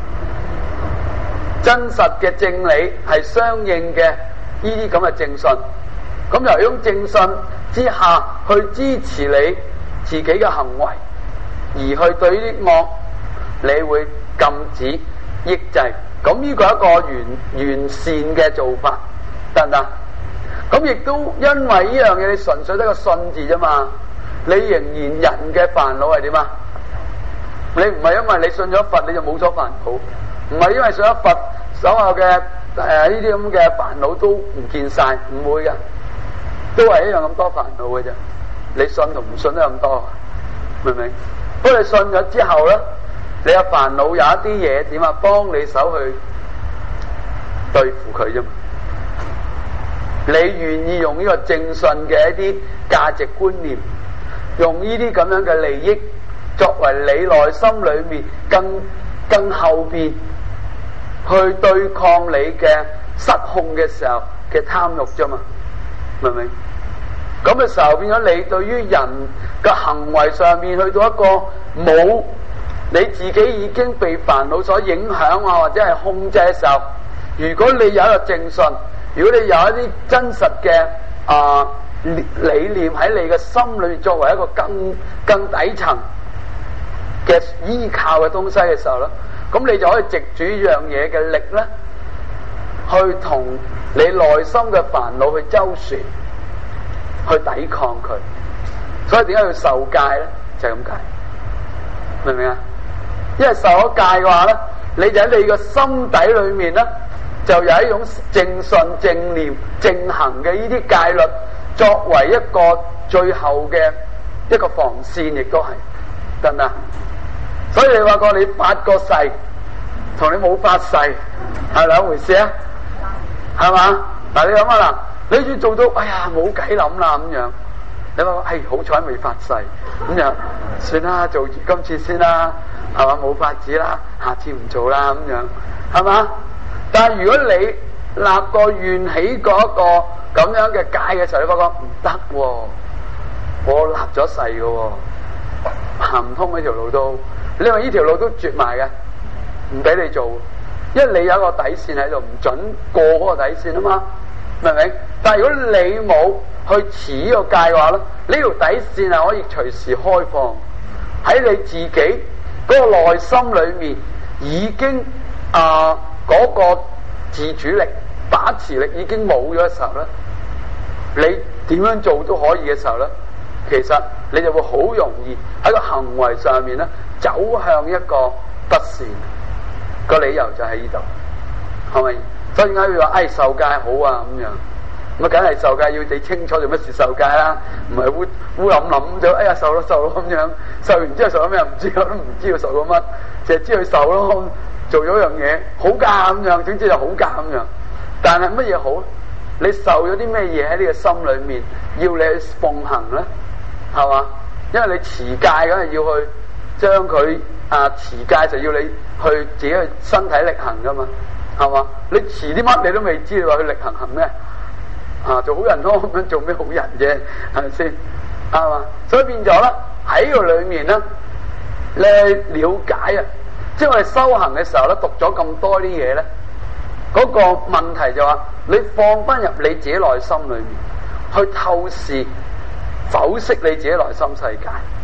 實嘅正理係相應嘅，呢啲咁嘅正信。咁由呢種正信之下去支持你自己嘅行為，而去對呢啲惡你會禁止抑制，咁呢個係一個完善嘅做法，得唔得？咁亦都因為呢樣嘢，你純粹得個信字啫嘛，你仍然人嘅煩惱係點啊？你唔係因為你信咗佛你就冇咗煩惱，唔係因為信咗佛所有嘅呢啲咁嘅煩惱都唔見晒，唔會嘅，都係一樣咁多煩惱嘅啫。你信同唔信都咁多，明唔明？不過你信咗之後咧，你嘅煩惱有一啲嘢點啊？幫你手去對付佢啫嘛。你願意用呢個正信嘅一啲價值觀念，用呢啲咁樣嘅利益作為你內心裏面更後邊去對抗你嘅失控嘅時候嘅貪欲啫嘛，明唔明？咁嘅時候變咗你對於人嘅行為上面去到一個冇你自己已經被煩惱所影響啊，或者係控制嘅時候，如果你有一個正信，如果你有一啲真實嘅理念喺你嘅心裏面，作為一個更底層嘅依靠嘅東西嘅時候咧，咁你就可以藉住呢樣嘢嘅力咧，去同你內心嘅煩惱去周旋，去抵抗佢。所以點解要受戒咧？就係咁解，明唔明啊？因為受咗戒嘅話咧，你就喺你個心底裏面咧，就有一種正信、正念、正行嘅呢啲戒律，作為一個最後嘅一個防線，亦都係得唔得？所以你話過你發個誓，同你冇發誓係兩回事啊，係嘛？嗱，你諗下啦，你要做到，哎呀冇計諗啦咁樣，你話好彩未發誓，咁樣算啦，做今次先啦，係嘛？冇法子啦，下次唔做啦咁樣，係嘛？但係如果你立個願起過一個咁樣嘅戒嘅時候，你發覺唔得喎，我立咗誓嘅喎，行唔通呢條路都，你話呢條路都絕埋嘅，唔俾你做，因為你有一個底線喺度，唔准過嗰個底線啊嘛，明唔明？但係如果你冇去持呢個戒嘅話咧，呢條底線係可以隨時開放喺你自己嗰個內心裏面，已經嗰個自主力、把持力已經冇咗嘅時候咧，你點樣做都可以嘅時候咧，其實你就會好容易喺個行為上面咧走向一個不善。個理由就喺呢度，係咪？所以點解要話受戒好啊咁樣？咁啊，梗係受戒要你清楚做乜事受戒啦，唔係烏冧冧就受咯咁樣，受完之後受咗咩唔知，我都唔知佢受咗乜，淨係知佢受咯。做咗樣嘢好㗎咁樣，總之就好㗎咁樣。但係乜嘢好？你受咗啲咩嘢喺你嘅心裏面，要你去奉行咧，係嘛？因為你持戒梗係要去將佢持戒就要你去自己去身體力行㗎嘛，係嘛？你持啲乜你都未知，你話去力行行咩？做好人咯，咁樣做咩好人啫？係咪先？係嘛？所以變咗啦，喺個裏面咧，你了解啊。即係我哋修行嘅時候咧，讀咗咁多啲嘢咧，嗰個問題就話，你放翻入你自己內心裏面，去透視、剖析你自己內心世界，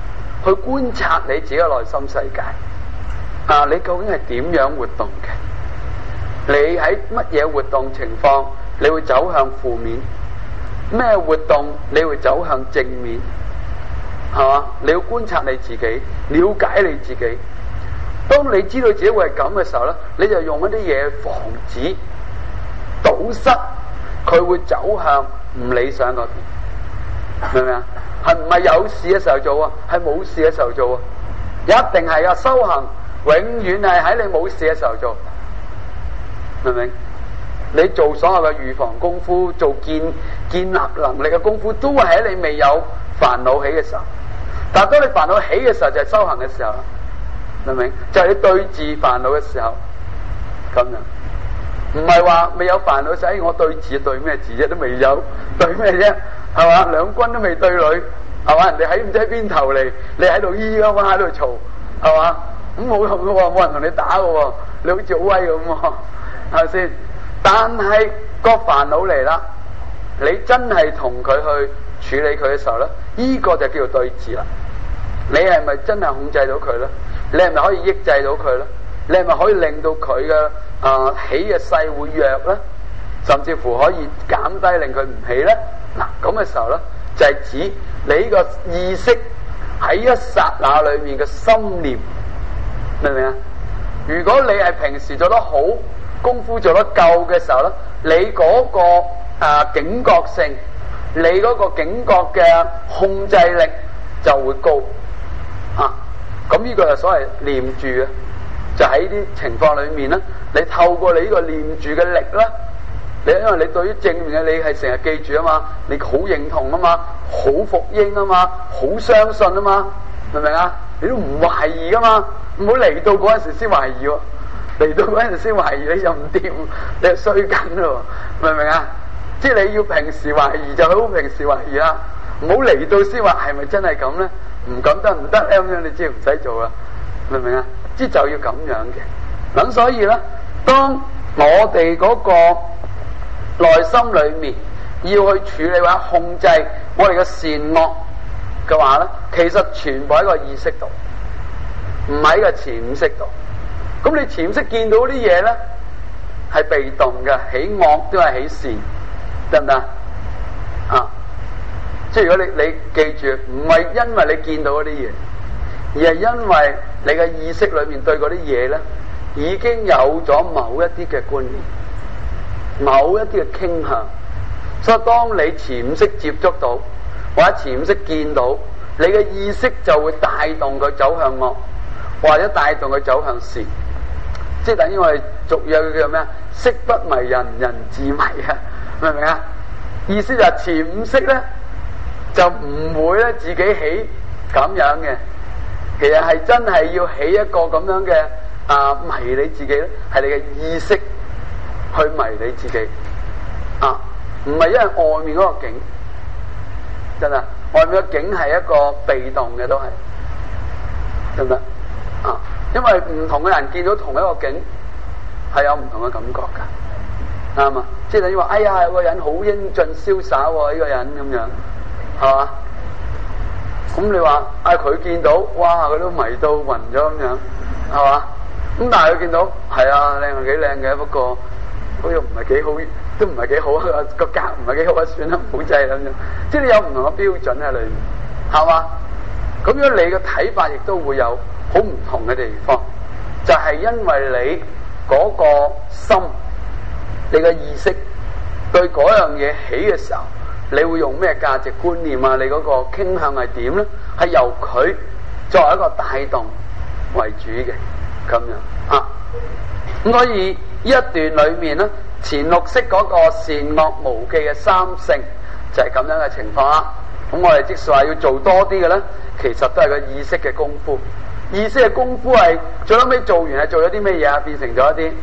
去觀察你自己嘅內心世界。你究竟係點樣活動嘅？你喺乜嘢活動情況，你會走向負面？咩活動你會走向正面？係嘛？你要觀察你自己，了解你自己。當你知道自己會係咁嘅時候咧，你就用一啲嘢防止堵塞佢會走向唔理想嗰邊，明唔明啊？係唔係有事嘅時候做啊？係冇事嘅時候做啊？一定係啊！修行永遠係喺你冇事嘅時候做，明唔明？你做所有嘅預防功夫，做建立能力嘅功夫，都係喺你未有煩惱起嘅時候。但係當你煩惱起嘅時候，就係修行嘅時候，明唔明？就係你對治煩惱嘅時候，咁樣，唔係話未有煩惱時候，我對治對咩治啫？都未有對咩啫？係嘛？兩軍都未對壘，係嘛？人哋喺唔知喺邊頭嚟，你喺度醫啊嘛，喺度嘈，係嘛？咁冇用嘅喎，冇人同你打嘅喎，你好似好威咁喎，係咪先？但係個煩惱嚟啦，你真係同佢去處理佢嘅時候咧，呢個就叫做對治啦。你係咪真係控制到佢咧？你係咪可以抑制到佢咧？你係咪可以令到佢嘅起嘅勢會弱咧？甚至乎可以減低令佢唔起咧？嗱，咁嘅時候咧，就係指你呢個意識喺一剎那裏面嘅心念，明唔明啊？如果你係平時做得好，功夫做得夠嘅時候咧，你嗰個警覺性，你嗰個警覺嘅控制力就會高啊！咁呢個係所謂念住嘅，就喺啲情況裏面咧，你透過你呢個念住嘅力咧，你因為你對於正面嘅你係成日記住啊嘛，你好認同啊嘛，好服膺啊嘛，好相信啊嘛，明唔明啊？你都唔懷疑噶嘛，唔好嚟到嗰陣時先懷疑喎。嚟到嗰陣時先懷疑你就唔掂，你就衰緊咯，明唔明啊？即係你要平時懷疑就好平時懷疑啦，唔好嚟到先話係咪真係咁咧？唔咁得唔得咧？咁樣你知唔使做啦，明唔明啊？即就要咁樣嘅。咁所以咧，當我哋嗰個內心裏面要去處理或者控制我哋嘅善惡嘅話咧，其實全部喺個意識度，唔喺個潛意識度。咁你潛意識見到啲嘢咧，係被動嘅，起惡都係起善，得唔得啊？即係如果你記住，唔係因為你見到嗰啲嘢，而係因為你嘅意識裏面對嗰啲嘢咧，已經有咗某一啲嘅觀念，某一啲嘅傾向。所以當你潛意識接觸到，或者潛意識見到，你嘅意識就會帶動佢走向惡，或者帶動佢走向善。即係等於我哋俗語叫咩啊？色不迷人，人自迷啊！明唔明啊？意思就係潛意識咧，就唔會咧自己起咁樣嘅。其實係真係要起一個咁樣嘅迷你自己咧，係你嘅意識去迷你自己啊！唔係因為外面嗰個境，真啊！外面個境係一個被動嘅，都係得唔得啊？因為唔同嘅人見到同一個景係有唔同嘅感覺噶，啱嘛？即係等於話，哎呀，有個人好英俊瀟灑喎，呢個人咁樣，係嘛？咁你話，佢見到，哇，佢都迷到暈咗咁樣，係嘛？咁但係佢見到，係啊，靚係幾靚嘅，不過好似唔係幾好，都唔係幾好啊，個格唔係幾好啊，算啦，唔好制咁樣。即係你有唔同嘅標準喺裏面，係嘛？咁樣你嘅睇法亦都會有好唔同嘅地方，就係因為你嗰個心，你嘅意識對嗰樣嘢起嘅時候，你會用咩價值觀念啊？你嗰個傾向係點咧？係由佢作為一個帶動為主嘅咁樣啊。咁所以呢一段裏面咧，前六識嗰個善惡無記嘅三性就係咁樣嘅情況啦。咁我哋即使話要做多啲嘅咧，其實都係個意識嘅功夫。意識嘅功夫係最後尾做完係做咗啲咩嘢啊？變成咗一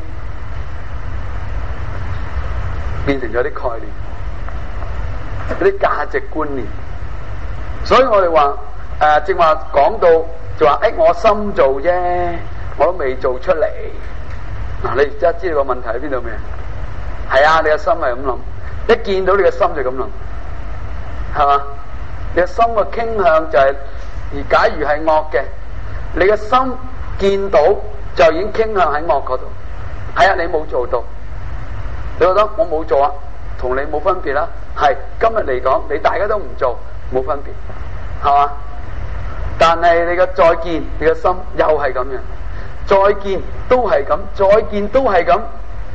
啲概念，嗰啲價值觀念。所以我哋話正話講到就話我心做啫，我都未做出嚟。嗱，你而家知道個問題喺邊度未？係啊，你個心係咁諗，一見到你個心就咁諗，係嘛？你個心嘅傾向就係而假如係惡嘅，你嘅心見到就已經傾向喺惡嗰度。係啊，你冇做到，你覺得我冇做啊，同你冇分別啦。係今日嚟講，你大家都唔做，冇分別，係嘛？但係你嘅再見，你嘅心又係咁樣，再見都係咁，再見都係咁。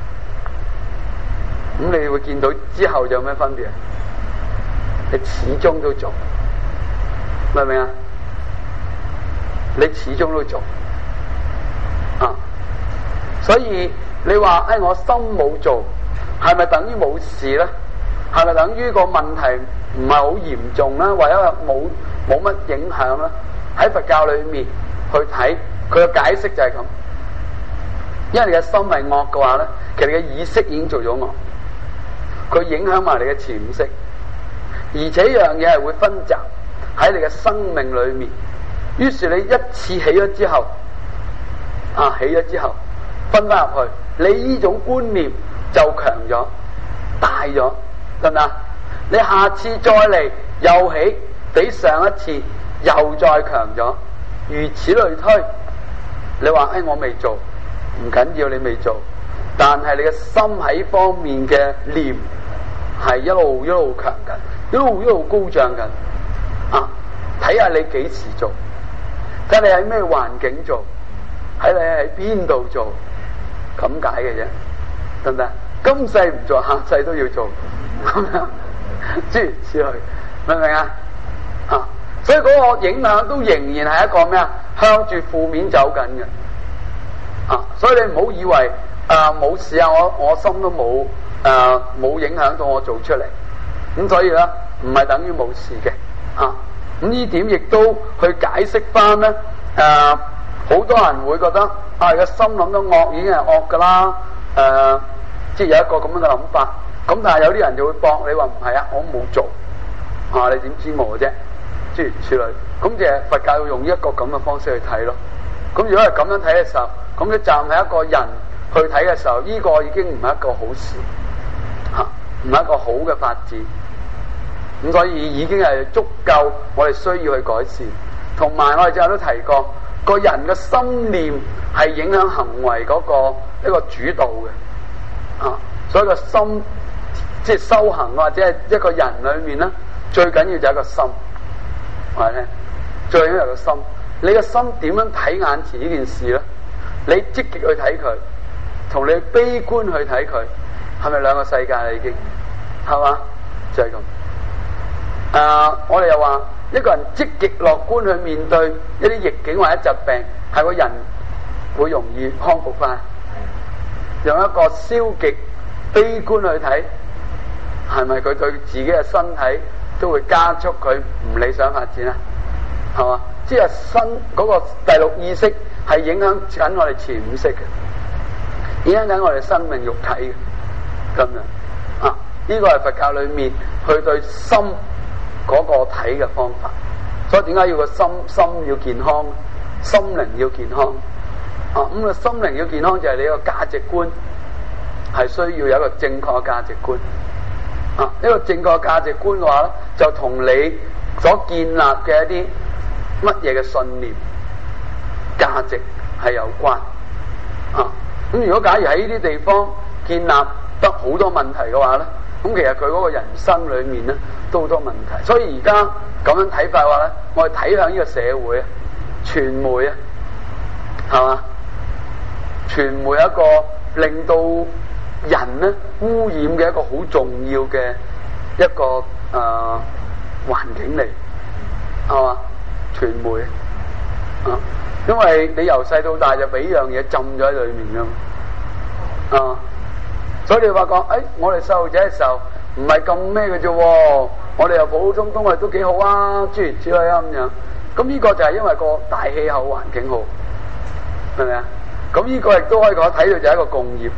咁你會見到之後有咩分別？你始終都做，明唔明啊？你始終都做啊！所以你話我心冇做，係咪等於冇事咧？係咪等於個問題唔係好嚴重咧？或者冇乜影響咧？喺佛教裏面去睇佢嘅解釋就係咁，因為你嘅心係惡嘅話咧，其實你嘅意識已經做咗惡，佢影響埋你嘅潛意識，而且呢樣嘢係會分集喺你嘅生命裏面。於是你一次起咗之後，起咗之後分翻入去，你呢種觀念就強咗、大咗，得唔得？你下次再嚟又起，比上一次又再強咗，如此類推。你話我未做，唔緊要，你未做，但係你嘅心喺方面嘅念係一路一路強緊，一路高漲緊。睇下你幾時做，睇你喺咩環境做，睇你喺邊度做，咁解嘅啫，得唔得？今世唔做，下世都要做，咁樣諸如此類，明唔明啊？所以嗰個影響都仍然係一個咩啊？向住負面走緊嘅。所以你唔好以為冇事啊，我心都冇影響到我做出嚟，咁所以咧唔係等於冇事嘅。咁呢點亦都去解釋翻咧。好多人會覺得個心諗到惡已經係惡噶啦，即係有一個咁樣嘅諗法。咁但係有啲人就會駁你話唔係啊，我冇做，你點知我啫？諸如此類。咁就係佛教要用一個咁嘅方式去睇咯。咁如果係咁樣睇嘅時候，咁你站喺一個人去睇嘅時候，呢個已經唔係一個好事，唔係一個好嘅發展。咁所以已經係足夠，我哋需要去改善。同埋我哋之前都提過，個人嘅心念係影響行為嗰個一個主導嘅。所以個心即係修行或者係一個人裏面咧，最緊要就係一個心，係咪？最緊要係個心。你個心點樣睇眼前呢件事咧？你積極去睇佢，同你悲觀去睇佢，係咪兩個世界啦？已經係嘛？就係咁。我哋又話一個人積極樂觀去面對一啲逆境或者疾病，係個人會容易康復翻。用一個消極悲觀去睇，係咪佢對自己嘅身體都會加速佢唔理想發展啊？係嘛？即係嗰個第六意識係影響緊我哋潛意識嘅，影響緊我哋生命肉體嘅，咁樣呢個係佛教裏面去對心嗰個睇嘅方法。所以點解要個心要健康，心靈要健康？咁個心靈要健康就係你個價值觀係需要有一個正確嘅價值觀。一個正確嘅價值觀嘅話咧，就同你所建立嘅一啲乜嘢嘅信念、價值係有關。咁如果假如喺呢啲地方建立得好多問題嘅話咧，咁其實佢嗰個人生裏面咧都好多問題。所以而家咁樣睇法嘅話咧，我哋睇向呢個社會啊，傳媒啊，係嘛？傳媒一個令到人咧污染嘅一個好重要嘅一個環境嚟，係嘛？傳媒因為你由細到大就俾樣嘢浸咗喺裏面噶嘛，所以你發覺我哋細路仔嘅時候唔係咁咩嘅啫，我哋又普普通通，我哋都幾好啊，諸如此類啊咁樣。咁呢個就係因為個大氣候環境好，係咪啊？咁呢個亦都可以講睇到就係一個共業，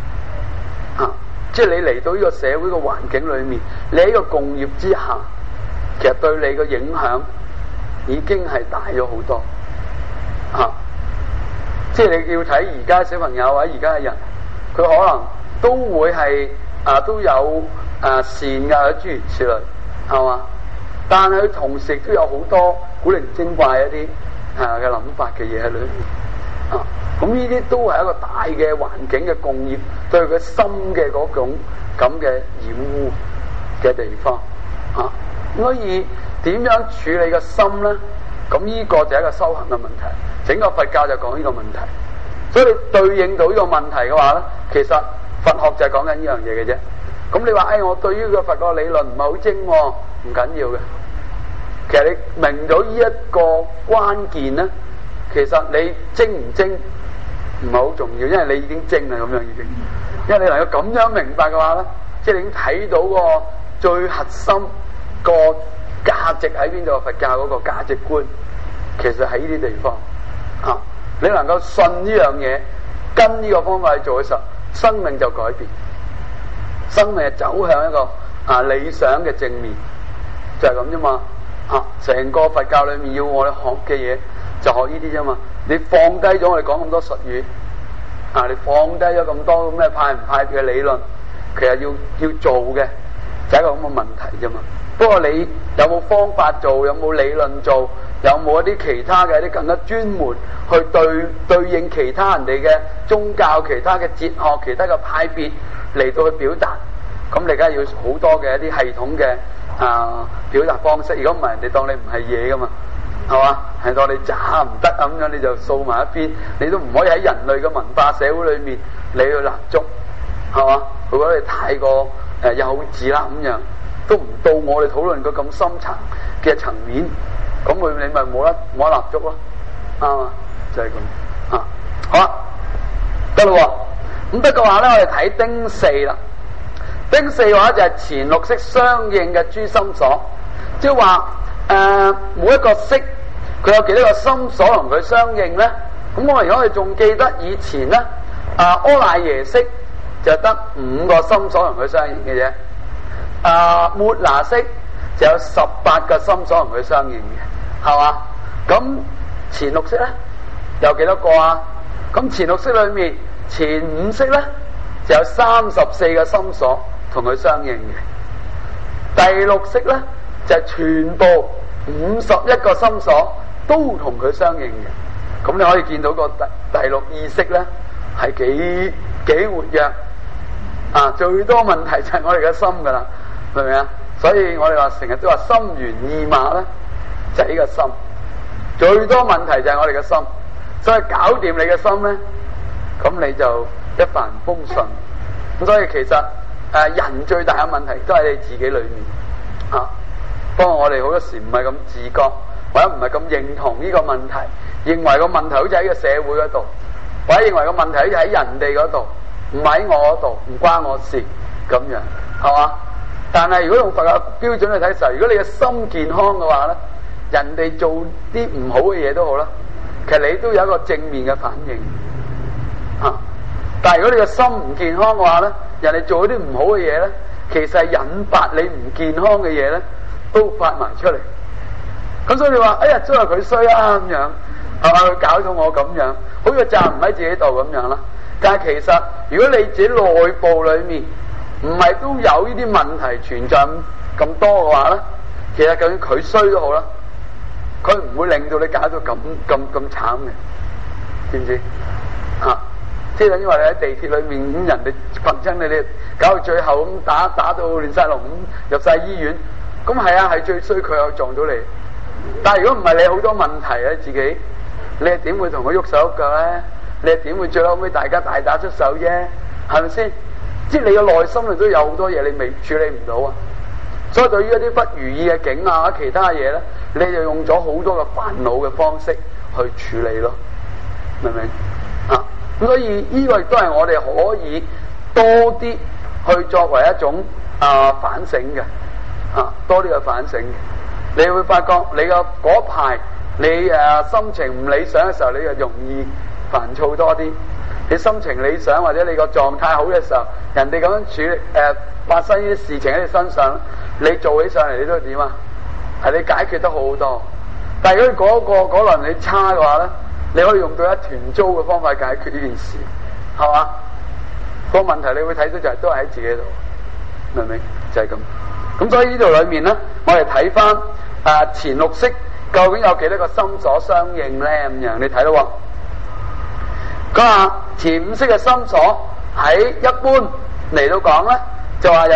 即係你嚟到呢個社會嘅環境裏面，你喺個共業之下，其實對你嘅影響已經係大咗好多。即係你要睇而家小朋友或者而家嘅人，佢可能都會係都有善噶諸如此類，係嘛？ 但係佢同時都有好多古靈精怪一啲嘅諗法嘅嘢喺裏面啊。咁呢啲都係一個大嘅環境嘅共業，對佢心嘅嗰種咁嘅染污嘅地方啊。所以點樣處理個心咧？咁呢個就係一個修行嘅問題。整個佛教就講呢個問題。所以你對應到呢個問題嘅話咧，其實佛學就係講緊呢樣嘢嘅啫。咁你話我對於個佛教理論唔係好精喎，唔緊要嘅。其實你明到呢一個關鍵咧，其實你精唔精唔係好重要，因為你已經精啦，咁樣已經。因為你能夠咁樣明白嘅話咧，即係你已經睇到個最核心個價值喺邊度？佛教嗰個價值觀其實喺呢啲地方啊。你能夠信呢樣嘢，跟呢個方法去做嘅時候，生命就改變，生命係走向一個理想嘅正面，就係咁啫嘛。成個佛教裏面要我哋學嘅嘢，就學呢啲啫嘛。你放低咗我哋講咁多術語，你放低咗咁多咩派唔派別嘅理論，其實要做嘅就係一個咁嘅問題啫嘛。不過你有冇方法做，有冇理論做，有冇一啲其他嘅一啲更加專門去對應其他人哋嘅宗教、其他嘅哲學、其他嘅派別嚟到去表達？咁你梗係要好多嘅一啲系統嘅表達方式。如果唔係，人哋當你唔係嘢噶嘛，係嘛？係當你渣唔得咁樣，你就掃埋一邊，你都唔可以喺人類嘅文化社會裏面你去立足，係嘛？佢覺得你太過幼稚啦咁樣，都唔到我哋討論個咁深層嘅層面，咁你咪冇得立足咯，啱嘛？就係咁啊。好啦，得啦喎，咁得嘅話咧，我哋睇丁四啦。丁四嘅話就係前六識相應嘅諸心所，即係話每一個識佢有幾多個心所同佢相應咧？咁我如果我哋仲記得以前咧，阿賴耶識就得5個心所同佢相應嘅啫，末那識就有18個心所同佢相應嘅，係嘛？咁前六識咧有幾多個啊？咁前六識裏面前5識咧就有34個心所同佢相應嘅，第六識咧就係全部51個心所都同佢相應嘅。咁你可以見到個第六意識咧係幾活躍啊！最多問題就係我哋嘅心噶啦，明唔明啊？所以我哋話成日都話心猿意馬咧，就係呢個心。最多問題就係我哋嘅心，所以搞掂你嘅心咧，咁你就一帆風順。咁所以其實人最大嘅問題都係你自己裏面啊。不過我哋好多時唔係咁自覺，或者唔係咁認同呢個問題，認為個問題好似喺個社會嗰度，或者認為個問題好似喺人哋嗰度，唔喺我嗰度，唔關我事咁樣，係嘛？但係如果用佛教標準去睇嘅時候，如果你嘅心健康嘅話咧，人哋做啲唔好嘅嘢都好啦，其實你都有一個正面嘅反應啊。但係如果你嘅心唔健康嘅話咧，人哋做啲唔好嘅嘢咧，其實係引發你唔健康嘅嘢咧，都發埋出嚟。咁所以你話哎呀，都係佢衰啊咁樣，係嘛？佢搞到我咁樣，好似責任唔喺自己度咁樣啦。但係其實如果你自己內部裏面唔係都有呢啲問題存在咁多嘅話咧，其實就算佢衰都好啦，佢唔會令到你搞到咁慘嘅，知唔知？即係等於話你喺地鐵裏面咁，人哋瞓親你搞到最後咁打到亂晒龍咁入晒醫院，咁係啊，係最衰佢又撞到你。但係如果唔係你好多問題咧，自己你係點會同佢喐手喐腳咧？你係點會最後尾大家大打出手啫？係咪先？即係你嘅內心裏都有好多嘢你未處理唔到啊！所以對於一啲不如意嘅境啊，其他嘢咧，你就用咗好多嘅煩惱嘅方式去處理咯，明唔明啊？咁所以呢個亦都係我哋可以多啲去作為一種反省嘅多啲嘅反省嘅。你會發覺你個嗰排你心情唔理想嘅時候，你就容易煩躁多啲。你心情理想或者你個狀態好嘅時候，人哋咁樣處理發生呢啲事情喺你身上，你做起上嚟你都點啊？係你解決得好好多。但係如果嗰輪你差嘅話咧，你可以用到一團糟嘅方法解決呢件事，係嘛？個問題你會睇到就係都係喺自己度，明唔明？就係咁。咁所以呢度裏面咧，我哋睇翻前六識究竟有幾多個心所相應呢？咁樣你睇咯。佢話前五識嘅心所喺一般嚟到講呢，就話有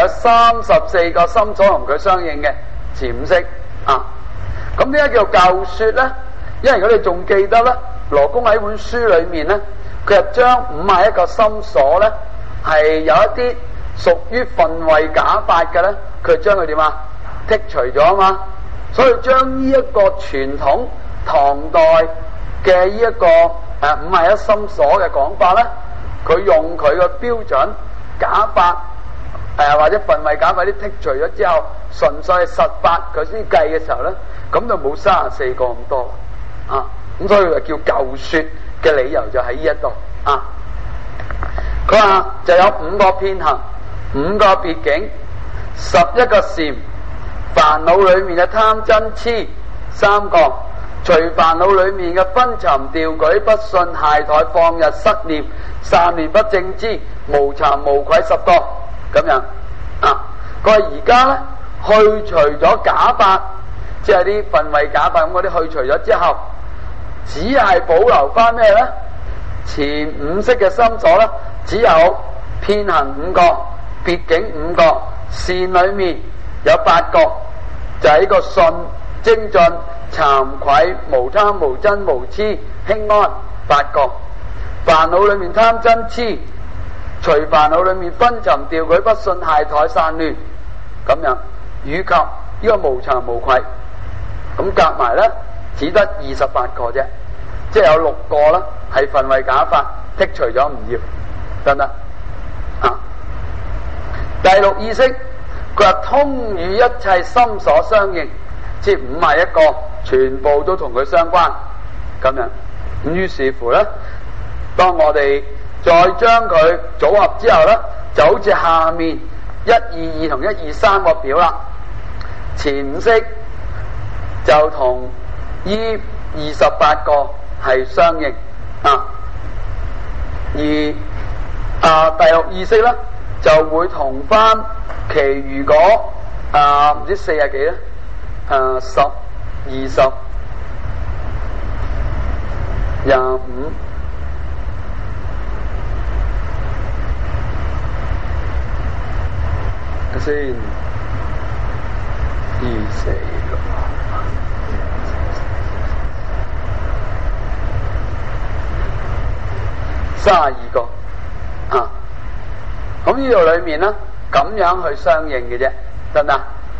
34個心所同佢相應嘅前五識啊。咁點解叫舊說呢？因為如果你仲記得咧，羅公喺本書裏面呢，佢係將51個心所呢，係有一啲屬於分位假法嘅呢，佢將佢點啊剔除咗啊嘛。所以將呢一個傳統唐代嘅呢一個51心所嘅講法呢，佢用佢嘅標準假法或者分位假法啲剔除咗之後，純粹係實法佢先計嘅時候呢，咁就冇34個咁多啊。咁所以就叫舊說嘅理由就喺呢一度啊。佢話就有5個遍行，5個別境，11個禪，煩惱裏面嘅貪嗔癡3個，隨煩惱裏面嘅昏沉掉舉不信懈怠放逸失念散亂不正知無慚無愧10個咁樣啊。佢話而家呢，去除咗假法，即係啲分位假法咁嗰啲去除咗之後，只係保留翻咩呢？前五識嘅心所呢，只有遍行5個，別境5個，善裏面有8個，就係呢個信、精進、慚愧、無貪、無瞋、無痴、輕安8個。煩惱裏面貪嗔癡，隨煩惱裏面昏沉掉舉不信懈怠散亂咁樣，以及呢個無慚無愧，咁夾埋呢，只得28個啫，即係有6個啦，係分位假法剔除咗唔要，得唔得啊？第六意識，佢話通與一切心所相應，即係51個全部都同佢相關咁樣。咁於是乎呢，當我哋再將佢組合之後呢，就好似下面122同123個表啦。前五識就同呢28個係相應啊，而第六意識呢，就會同翻其餘嗰唔知40幾咧，10、20、25先2、4、6、32個啊。咁呢度裏面呢，咁樣去相應嘅啫，得唔得？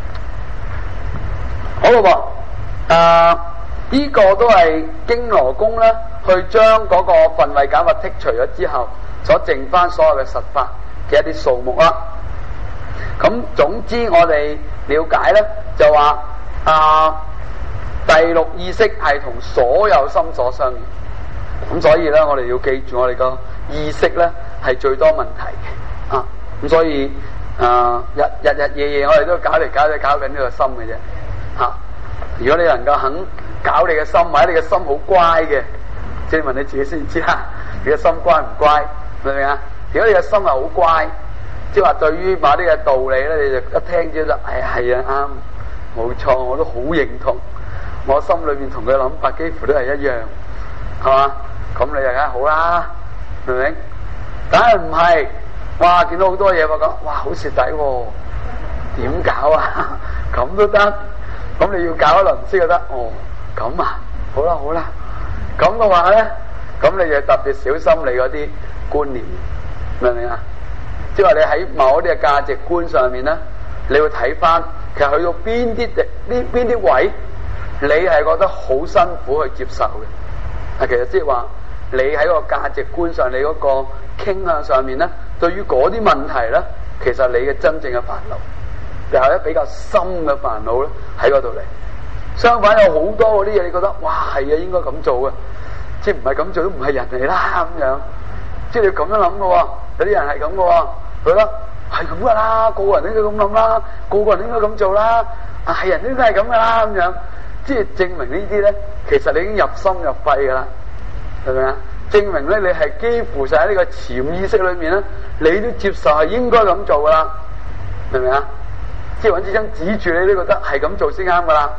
好咯噃，呢個都係經羅公呢，去將嗰個分位假法剔除咗之後，所剩翻所有嘅實法嘅一啲數目啦。咁總之我哋了解呢，就話第六意識係同所有心所相應。咁所以呢，我哋要記住我哋個意識呢係最多問題嘅啊。咁所以日夜我哋都搞嚟搞去搞緊呢個心嘅啫嚇。如果你能夠肯搞你嘅心，或者你嘅心好乖嘅，即係問你自己先知啦。你嘅心乖唔乖？明唔明啊？如果你嘅心係好乖，即係話對於某啲嘅道理咧，你就一聽之後就係啊啱，冇錯，我都好認同。我心裏面同佢諗法幾乎都係一樣，係嘛？咁你就梗係好啦，明唔明？梗係唔係？哇！見到好多嘢，我講哇好蝕底喎，點搞啊？咁都得？咁你要搞一輪先覺得哦，咁啊，好啦好啦，咁嘅話咧，咁你就特別小心你嗰啲觀念，明唔明啊？即係話你喺某啲嘅價值觀上面咧，你會睇翻，其實去到邊啲位，你係覺得好辛苦去接受嘅。其實即係話你喺個價值觀上，你嗰個傾向上面咧，對於嗰啲問題咧，其實你嘅真正嘅煩惱，又係一比較深嘅煩惱咧，喺嗰度嚟。相反有好多嗰啲嘢，你覺得哇係啊，應該咁做嘅，即係唔係咁做都唔係人嚟啦咁樣。即係你咁樣諗嘅喎，有啲人係咁嘅喎，覺得係咁噶啦，個個人都應該咁諗啦，個個人應該咁做啦，係人都應該係咁噶啦咁樣。即係證明呢啲咧，其實你已經入心入肺噶啦，係咪啊？證明咧，你係幾乎就喺呢個潛意識裏面咧，你都接受係應該咁做噶啦，明唔明啊？即係揾支針指住你都覺得係咁做先啱噶啦，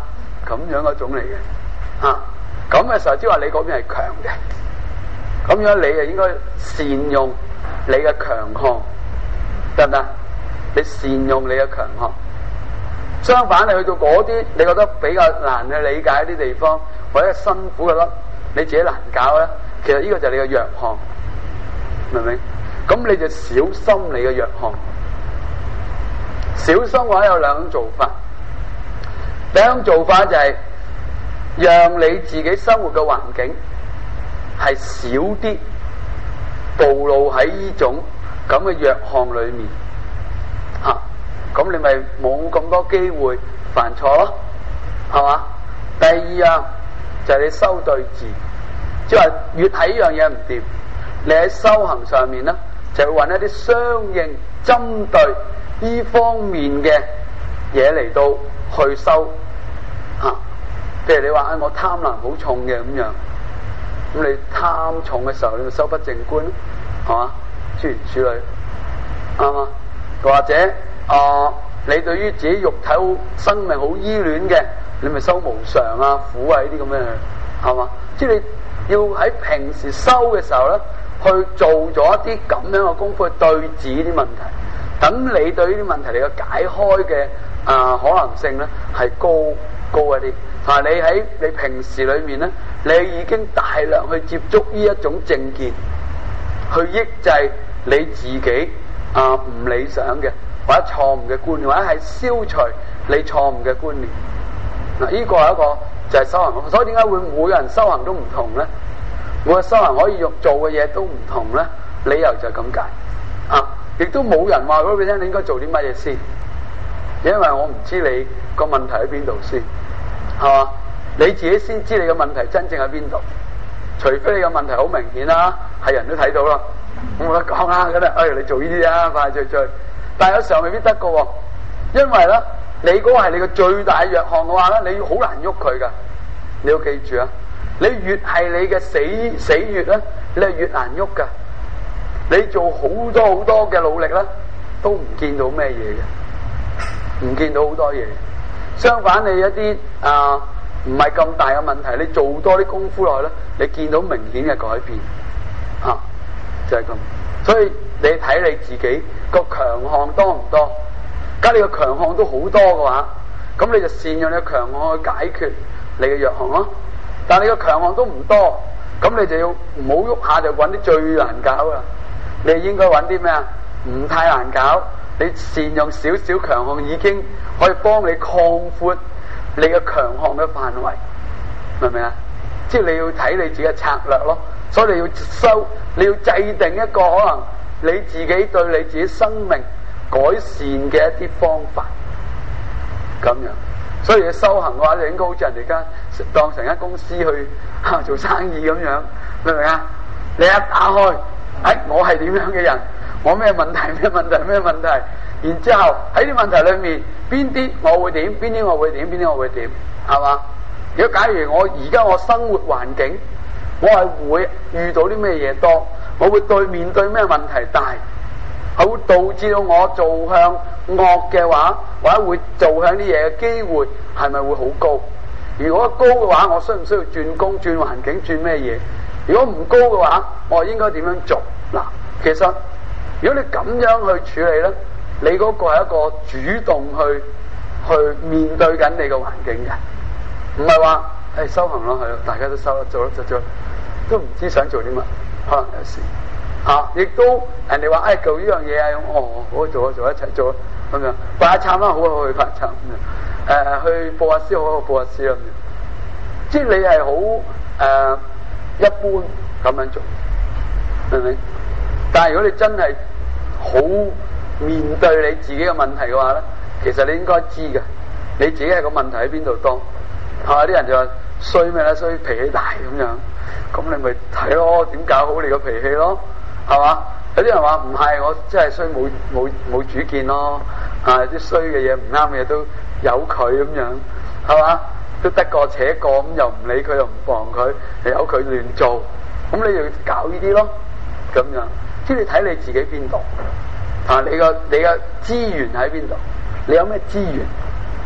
咁樣嗰種嚟嘅，咁嘅時候即係話你嗰邊係強嘅，咁樣你就應該善用你嘅強項，得唔得？你善用你嘅強項。相反，你去到嗰啲你覺得比較難去理解啲地方，或者辛苦嘅粒，你自己難搞咧，其實呢個就係你嘅弱項，明唔明？咁你就小心你嘅弱項。小心嘅話有兩種做法，第一種做法就係讓你自己生活嘅環境係少啲暴露喺呢種咁嘅弱項裏面，咁你咪冇咁多機會犯錯咯，係嘛？第二啊，就係你修對治，即係話越睇呢樣嘢唔掂，你喺修行上面咧，就會揾一啲相應針對呢方面嘅嘢嚟到去修，譬如你話我貪婪好重嘅咁樣，咁你貪重嘅時候，你咪修不淨觀咯，係嘛？諸如此類，啱嘛？或者你對於自己肉體好生命好依戀嘅，你咪修無常啊、苦啊呢啲咁嘅，係嘛？即係你要喺平時修嘅時候咧，去做咗一啲咁樣嘅功夫去對治呢啲問題，等你對呢啲問題你嘅解開嘅可能性咧係高一啲。但係你喺你平時裏面咧，你已經大量去接觸呢一種正見，去抑制你自己唔理想嘅或者錯誤嘅觀念，或者係消除你錯誤嘅觀念。嗱，呢個係一個就係修行。所以點解會每個人修行都唔同咧？每個修行可以做嘅嘢都唔同咧，理由就係咁解。亦都冇人話俾你聽你應該做啲乜嘢先，因為我唔知你個問題喺邊度先，係嘛？你自己先知你嘅問題真正喺邊度，除非你嘅問題好明顯啦，係人都睇到啦，冇得講啦，咁啊，你做呢啲啊，快脆脆。但係有時候未必得噶，因為咧，你嗰個係你嘅最大弱項嘅話咧，你好難喐佢噶。你要記住啊，你越係你嘅死穴咧，你係越難喐噶。你做好多嘅努力咧，都唔見到咩嘢嘅，唔見到好多嘢。相反，你一啲唔係咁大嘅問題，你做多啲功夫落去咧，你見到明顯嘅改變，就係咁。所以你睇你自己個強項多唔多？假如你個強項都好多嘅話，咁你就善用你嘅強項去解決你嘅弱項咯。但係你個強項都唔多，咁你就要唔好喐下就揾啲最難搞啦。你應該揾啲咩啊？唔太難搞，你善用少少強項已經可以幫你擴闊你嘅強項嘅範圍，明唔明啊？即係你要睇你自己嘅策略咯。所以你要你要制定一個可能你自己對你自己生命改善嘅一啲方法，咁樣。所以你修行嘅話，你應該好似人哋間當成間公司去做生意咁樣，明唔明啊？你一打開，我係點樣嘅人，我咩問題，然之後喺啲問題裏面，邊啲我會點，邊啲我會點，係嘛？如果假如我而家我生活環境，我係會遇到啲咩嘢多，我會面對咩問題大，係會導致到我做向惡嘅話，或者會做向啲嘢嘅機會係咪會好高？如果高嘅話，我需唔需要轉工、轉環境、轉咩嘢？如果唔高嘅話，我應該點樣做？嗱，其實如果你咁樣去處理咧，你嗰個係一個主動去面對緊你嘅環境嘅，唔係話修行咯，係咯，大家都修做咯，都唔知想做啲乜，可能有時亦都人哋話做呢樣嘢啊，好做一齊做咁樣，拜下懺啦，好去拜懺咁樣，去報下師好報下師咁樣，即係你係好一般咁樣做，明唔明？但係如果你真係好面對你自己嘅問題嘅話咧，其實你應該知嘅，你自己係個問題喺邊度多，係嘛？啲人就話衰咩咧？衰脾氣大咁樣，咁你咪睇咯，點搞好你個脾氣咯，係嘛？有啲人話唔係，我真係衰冇主見咯，啲衰嘅嘢唔啱嘅嘢都由佢咁樣，係嘛？都得過且過咁，又唔理佢又唔防佢，又由佢亂做，咁你就要搞呢啲咯，咁樣。即係你睇你自己邊度，你個資源喺邊度？你有咩資源？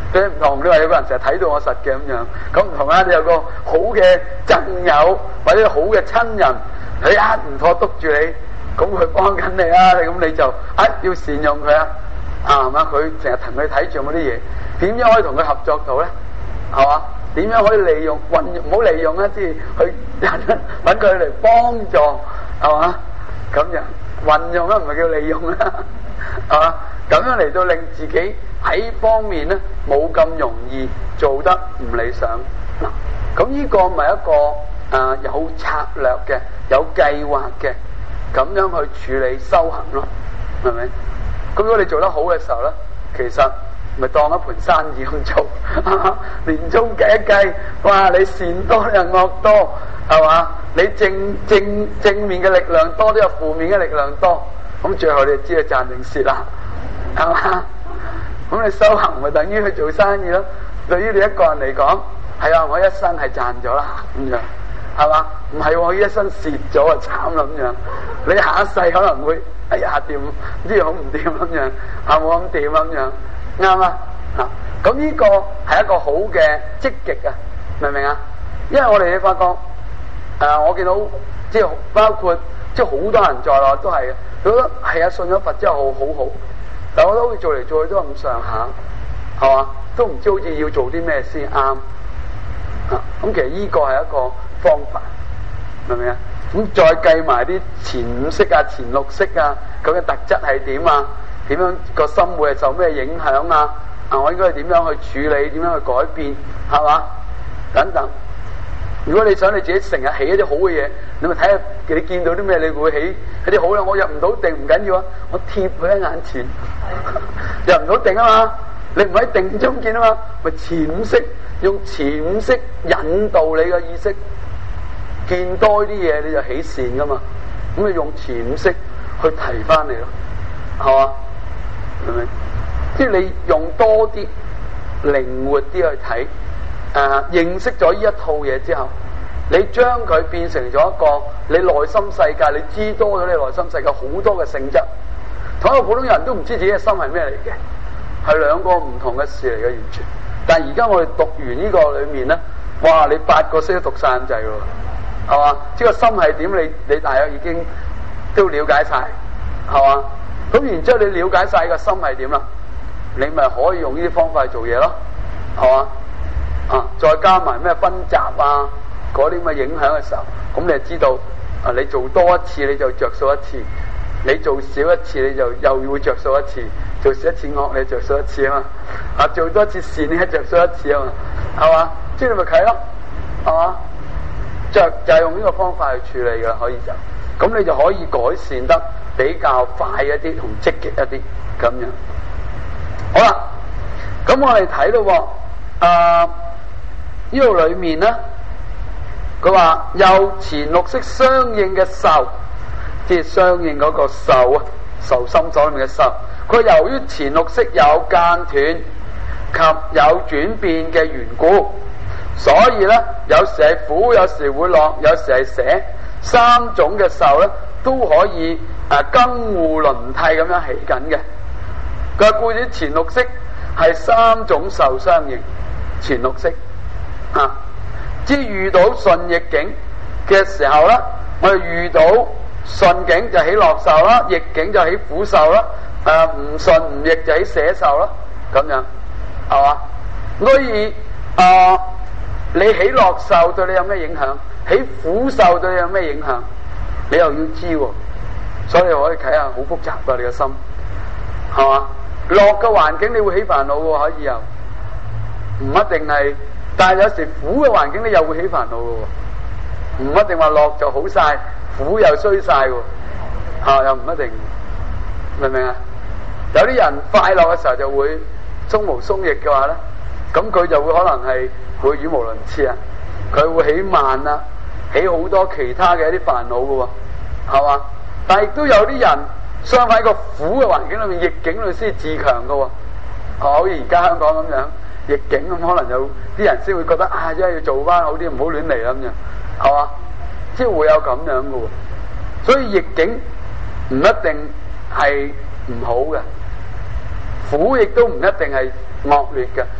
你唔同，你話有個人成日睇到我實嘅咁樣，咁唔同啊！你有個好嘅親友或者好嘅親人，佢一唔妥督住你，咁佢幫緊你啊！咁你就要善用佢啊！係嘛？佢成日同佢睇住嗰啲嘢，點樣可以同佢合作到咧？係嘛？點樣可以利用運用？唔好利用啊！即係去揾佢嚟幫助，係嘛？咁樣運用啊，唔係叫利用啊，係嘛？咁樣嚟到令自己喺方面咧冇咁容易做得唔理想嗱。咁呢個咪一個有策略嘅、有計劃嘅咁樣去處理修行咯，係咪？咁如果你做得好嘅時候咧，其實咪當一盤生意咁做，年終計一計，哇！你善多人惡多，係嘛？你正面嘅力量多，都有負面嘅力量多，咁最後你就知係賺定蝕啦，係嘛？咁你修行咪等於去做生意咯？對於你一個人嚟講，係啊，我一生係賺咗啦，咁樣係嘛？唔係我一生蝕咗啊，慘啦咁樣。你下一世可能會哎呀掂，唔知好唔掂咁樣，冇咁掂咁樣，啱啊？咁呢個係一個好嘅積極啊，明唔明啊？因為我哋發覺我見到即係包括即係好多人在內都係，覺得係啊，信咗佛之後好好，但我覺得好似做嚟做去都係咁上下，係嘛？都唔知好似要做啲咩先啱。咁其實呢個係一個方法，明唔明啊？咁再計埋啲前五識啊、前六識啊，咁嘅特質係點啊？點樣個心會係受咩影響啊？我應該點樣去處理？點樣去改變？係嘛？等等。如果你想你自己成日起一啲好嘅嘢，你咪睇下你見到啲咩，你會起一啲好嘅。我入唔到定唔緊要啊，我貼佢喺眼前，入唔到定啊嘛。你唔喺定中見啊嘛，咪前五識，用前五識引導你嘅意識，見多啲嘢你就起善噶嘛。咁你用前五識去提翻嚟咯，係嘛？明唔明？即係你用多啲靈活啲去睇，認識咗呢一套嘢之後，你將佢變成咗一個你內心世界，你知多咗你內心世界好多嘅性質。同一個普通人都唔知自己嘅心係咩嚟嘅，係兩個唔同嘅事嚟嘅完全。但係而家我哋讀完呢個裏面咧，哇！你8個識都讀晒咁滯喎，係嘛？即係個心係點，你大約已經都了解晒，係嘛？咁然之後你了解晒個心係點啦，你咪可以用呢啲方法去做嘢咯，係嘛？再加埋咩分集啊，嗰啲咁嘅影響嘅時候，咁你就知道你做多一次你就着數一次，你做少一次你就又會着數一次，做少一次惡你着數一次啊嘛，做多一次善你着數一次啊嘛，係嘛？即係你咪啟咯，係嘛？就係用呢個方法去處理噶，可以就咁你就可以改善得比較快一啲同積極一啲咁樣。好啦，咁我哋睇到呢度裏面咧，佢話有前六識相應嘅受，即係相應嗰個受啊，受心所裏面嘅受。佢由於前六識有間斷及有轉變嘅緣故，所以咧有時係苦，有時會樂，有時係捨，三種嘅受咧都可以更互輪替咁樣起緊嘅。佢故此前六識係三種受相應，前六識即係遇到順逆境嘅時候咧，我哋遇到順境就起樂受啦，逆境就起苦受啦，唔順唔逆就起捨受啦，咁樣係嘛？所以你起樂受對你有咩影響？起苦受對你有咩影響？你又要知喎，所以你可以睇下好複雜㗎，你個心係嘛？樂嘅環境你會起煩惱嘅，可以又唔一定係。但係有時苦嘅環境你又會起煩惱嘅，唔一定話樂就好晒，苦又衰晒嘅，又唔一定，明唔明啊？有啲人快樂嘅時候就會鬆毛鬆翼嘅話咧，咁佢就會可能係會語無倫次啊，佢會起慢啊，起好多其他嘅一啲煩惱嘅，係嘛？但係亦都有啲人相反喺個苦嘅環境裏面，逆境裏先自強嘅，好似而家香港咁樣。逆境咁可能有啲人先會覺得真係要做翻好啲，唔好亂嚟咁樣，係嘛？即係會有咁樣嘅喎。所以逆境唔一定係唔好嘅，苦亦都唔一定係惡劣嘅。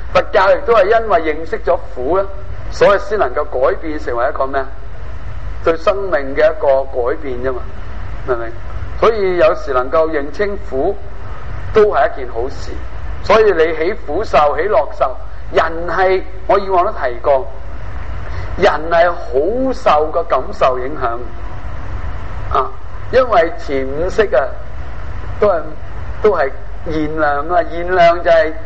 佛教亦都係因為認識咗苦咧，所以先能夠改變成為一個咩？對生命嘅一個改變啫嘛，明唔明？所以有時能夠認清苦都係一件好事。所以你起苦受起樂受，人係我以往都提過，人係好受個感受影響啊，因為前五識啊都係現量啊，現量就係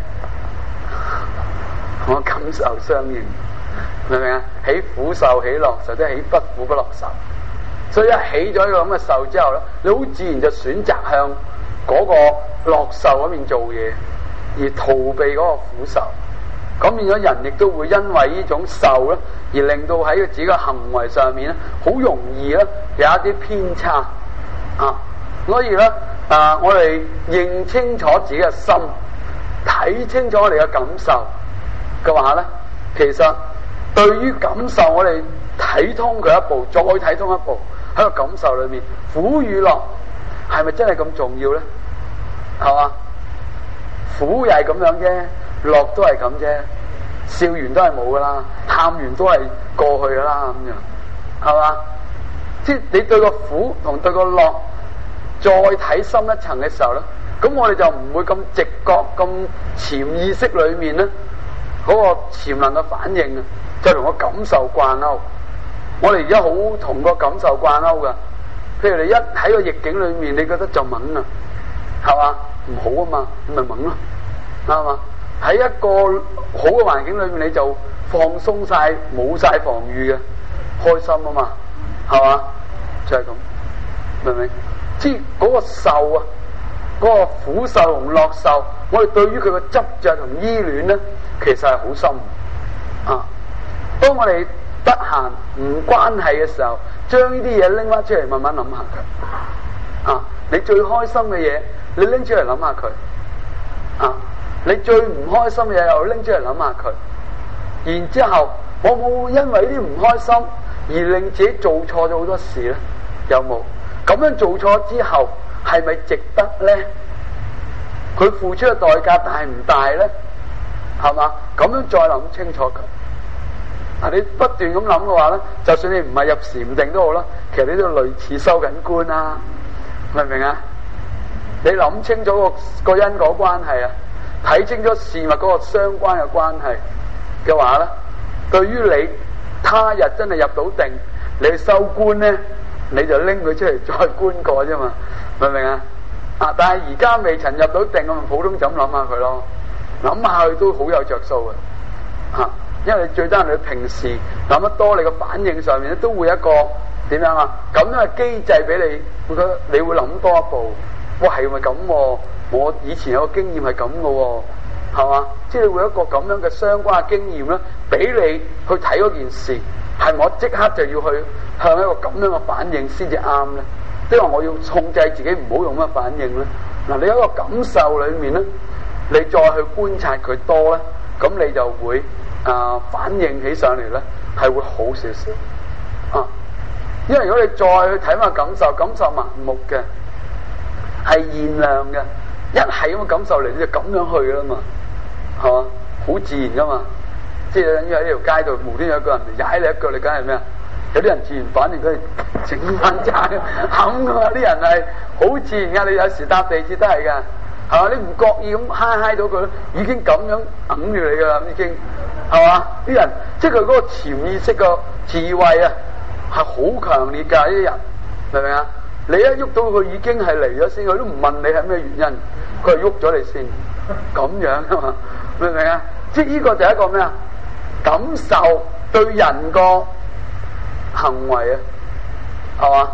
同我感受相應，明唔明啊？起苦受起樂受，即係起不苦不樂受。所以一起咗一個咁嘅受之後咧，你好自然就選擇向嗰個樂受嗰邊做嘢，而逃避嗰個苦受。咁變咗人亦都會因為呢種受咧，而令到喺佢自己嘅行為上面咧，好容易咧有一啲偏差啊。所以咧我哋認清楚自己嘅心，睇清楚我哋嘅感受嘅話咧，其實對於感受我哋睇通佢一步，再睇通一步，喺個感受裏面，苦與樂係咪真係咁重要咧？係嘛？苦又係咁樣啫，樂都係咁啫，笑完都係冇噶啦，喊完都係過去噶啦，咁樣係嘛？即係你對個苦同對個樂再睇深一層嘅時候咧，咁我哋就唔會咁直覺、咁潛意識裏面咧嗰個潛能嘅反應啊，就同個感受掛鈎。我哋而家好同個感受掛鈎噶，譬如你一喺個逆境裏面，你覺得就懵啊，係嘛？唔好啊嘛，你咪懵咯，啱嘛？喺一個好嘅環境裏面，你就放鬆晒，冇晒防禦嘅，開心啊嘛，係嘛？就係咁，明唔明？即係嗰個受啊，嗰個苦受同樂受，我哋對於佢嘅執着同依戀咧，其實係好深啊。當我哋得閒唔關係嘅時候，將呢啲嘢拎翻出嚟，慢慢諗下佢啊。你最開心嘅嘢，你拎出嚟諗下佢啊。你最唔開心嘅嘢又拎出嚟諗下佢。然之後，我冇因為呢啲唔開心而令自己做錯咗好多事咧？有冇？咁樣做錯之後，係咪值得咧？佢付出嘅代價大唔大咧？係嘛？咁樣再諗清楚佢。你不斷咁諗嘅話咧，就算你唔係入禪定都好啦，其實你都類似收緊觀啦，明唔明啊？你諗清楚個因果關係啊，睇清楚事物嗰個相關嘅關係嘅話咧，對於你他日真係入到定，你去收觀咧，你就拎佢出嚟再觀過啫嘛，明唔明啊？但係而家未曾入到定，我咪普通就咁諗下佢咯，諗下佢都好有着數嘅嚇。因為你最憎人哋平時諗得多，你個反應上面咧都會一個點樣啊？咁樣嘅機制俾你，會覺得你會諗多一步。哇，係咪咁？我以前有個經驗係咁嘅，係嘛？即係你會有一個咁樣嘅相關嘅經驗咧，俾你去睇嗰件事，係咪我即刻就要去向一個咁樣嘅反應先至啱咧？即係話我要控制自己唔好用乜反應咧？嗱，你喺個感受裏面咧，你再去觀察佢多咧，咁你就會。反應起上嚟咧，係會好少少啊！因為如果你再去睇翻感受，感受盲目嘅，係現量嘅，一係咁嘅感受嚟，你就咁樣去啦嘛，係嘛？好自然噶嘛，即係等於喺呢條街度無端有個人嚟踩你一腳，你梗係咩啊？有啲人自然反應佢係整翻渣嘅，冚噶嘛！啲人係好自然噶，你有時搭地鐵都係噶，係嘛？你唔覺意咁揩到佢，已經咁樣揞住你噶啦，已經。係嘛？啲人即係佢嗰個潛意識個智慧啊，係好強烈噶，呢啲人明唔明啊？你一喐到佢已經係嚟咗先，佢都唔問你係咩原因，佢係喐咗你先，咁樣噶嘛？明唔明啊？即係呢個就係一個咩啊？感受對人個行為啊，係嘛？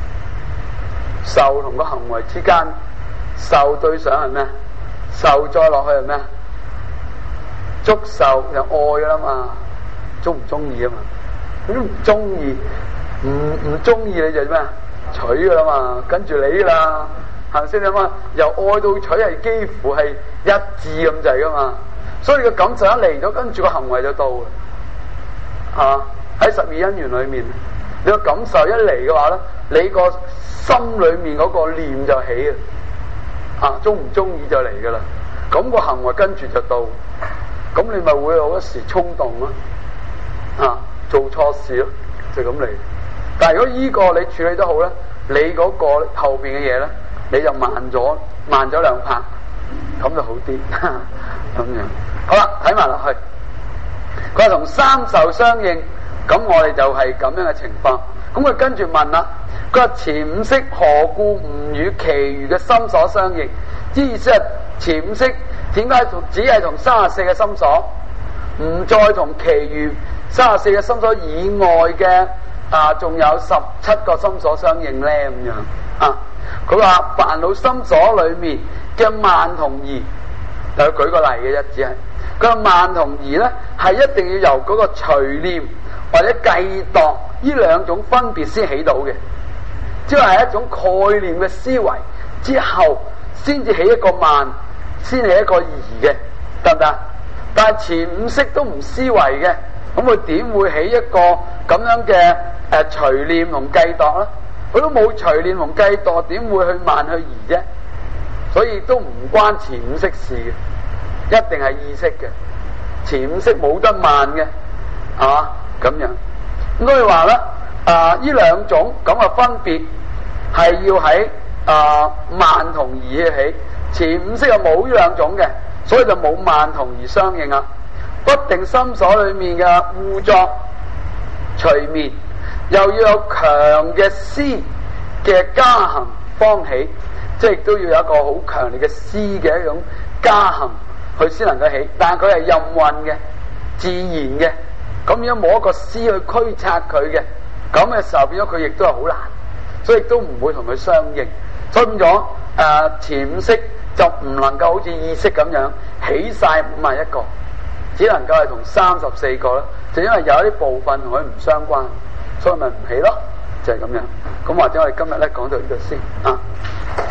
受同個行為之間，受對上係咩？受再落去係咩？觸受就愛噶啦嘛，中唔中意啊嘛？你都唔中意，唔中意你就咩啊？取噶啦嘛，跟住你啦，係咪先啊嘛？由愛到取係幾乎係一致咁滯噶嘛，所以你個感受一嚟咗，跟住個行為就到嘅，係嘛？喺十二因緣裏面，你個感受一嚟嘅話咧，你個心裏面嗰個念就起啊，中唔中意就嚟噶啦，咁個行為跟住就到。 咁你咪會有一時衝動咯，做錯事咯，就咁嚟。但係如果依個你處理得好咧，你嗰個後邊嘅嘢咧，你就慢咗兩拍，咁就好啲咁樣。好啦，睇埋落去，佢話同三受相應，咁我哋就係咁樣嘅情況。咁佢跟住問啦，佢話前五識何故唔與其餘嘅心所相應？意思係前五識點解只係同34嘅心所，唔再同其餘34嘅心所以外嘅仲有17個心所相應咧？咁樣啊，佢話煩惱心所裏面嘅慢同疑，就舉個例嘅啫，只係佢話慢同疑咧，係一定要由嗰個隨念或者計度呢兩種分別先起到嘅，即係一種概念嘅思維之後，先至起一個慢，先起一個疑嘅，得唔得？但係前五識都唔思維嘅，咁佢點會起一個咁樣嘅隨念同計度咧？佢都冇隨念同計度，點會去慢去疑啫？所以都唔關前五識事嘅，一定係意識嘅。前五識冇得慢嘅，係嘛？咁樣，咁所以話咧，呢兩種咁嘅分別係要喺慢同疑起。前五識係冇呢兩種嘅，所以就冇慢同疑相應啦。不定心所裏面嘅互作隨眠，又要有強嘅思嘅加行方起，即係都要有一個好強烈嘅思嘅一種加行，佢先能夠起。但係佢係任運嘅、自然嘅，咁樣冇一個思去驅策佢嘅，咁嘅時候變咗佢亦都係好難，所以亦都唔會同佢相應。所以變咗前五識就唔能夠好似意識咁樣起晒51個，只能夠係同34個啦。就因為有一啲部分同佢唔相關，所以咪唔起咯，就係咁樣。咁或者我哋今日咧講到呢度先啊。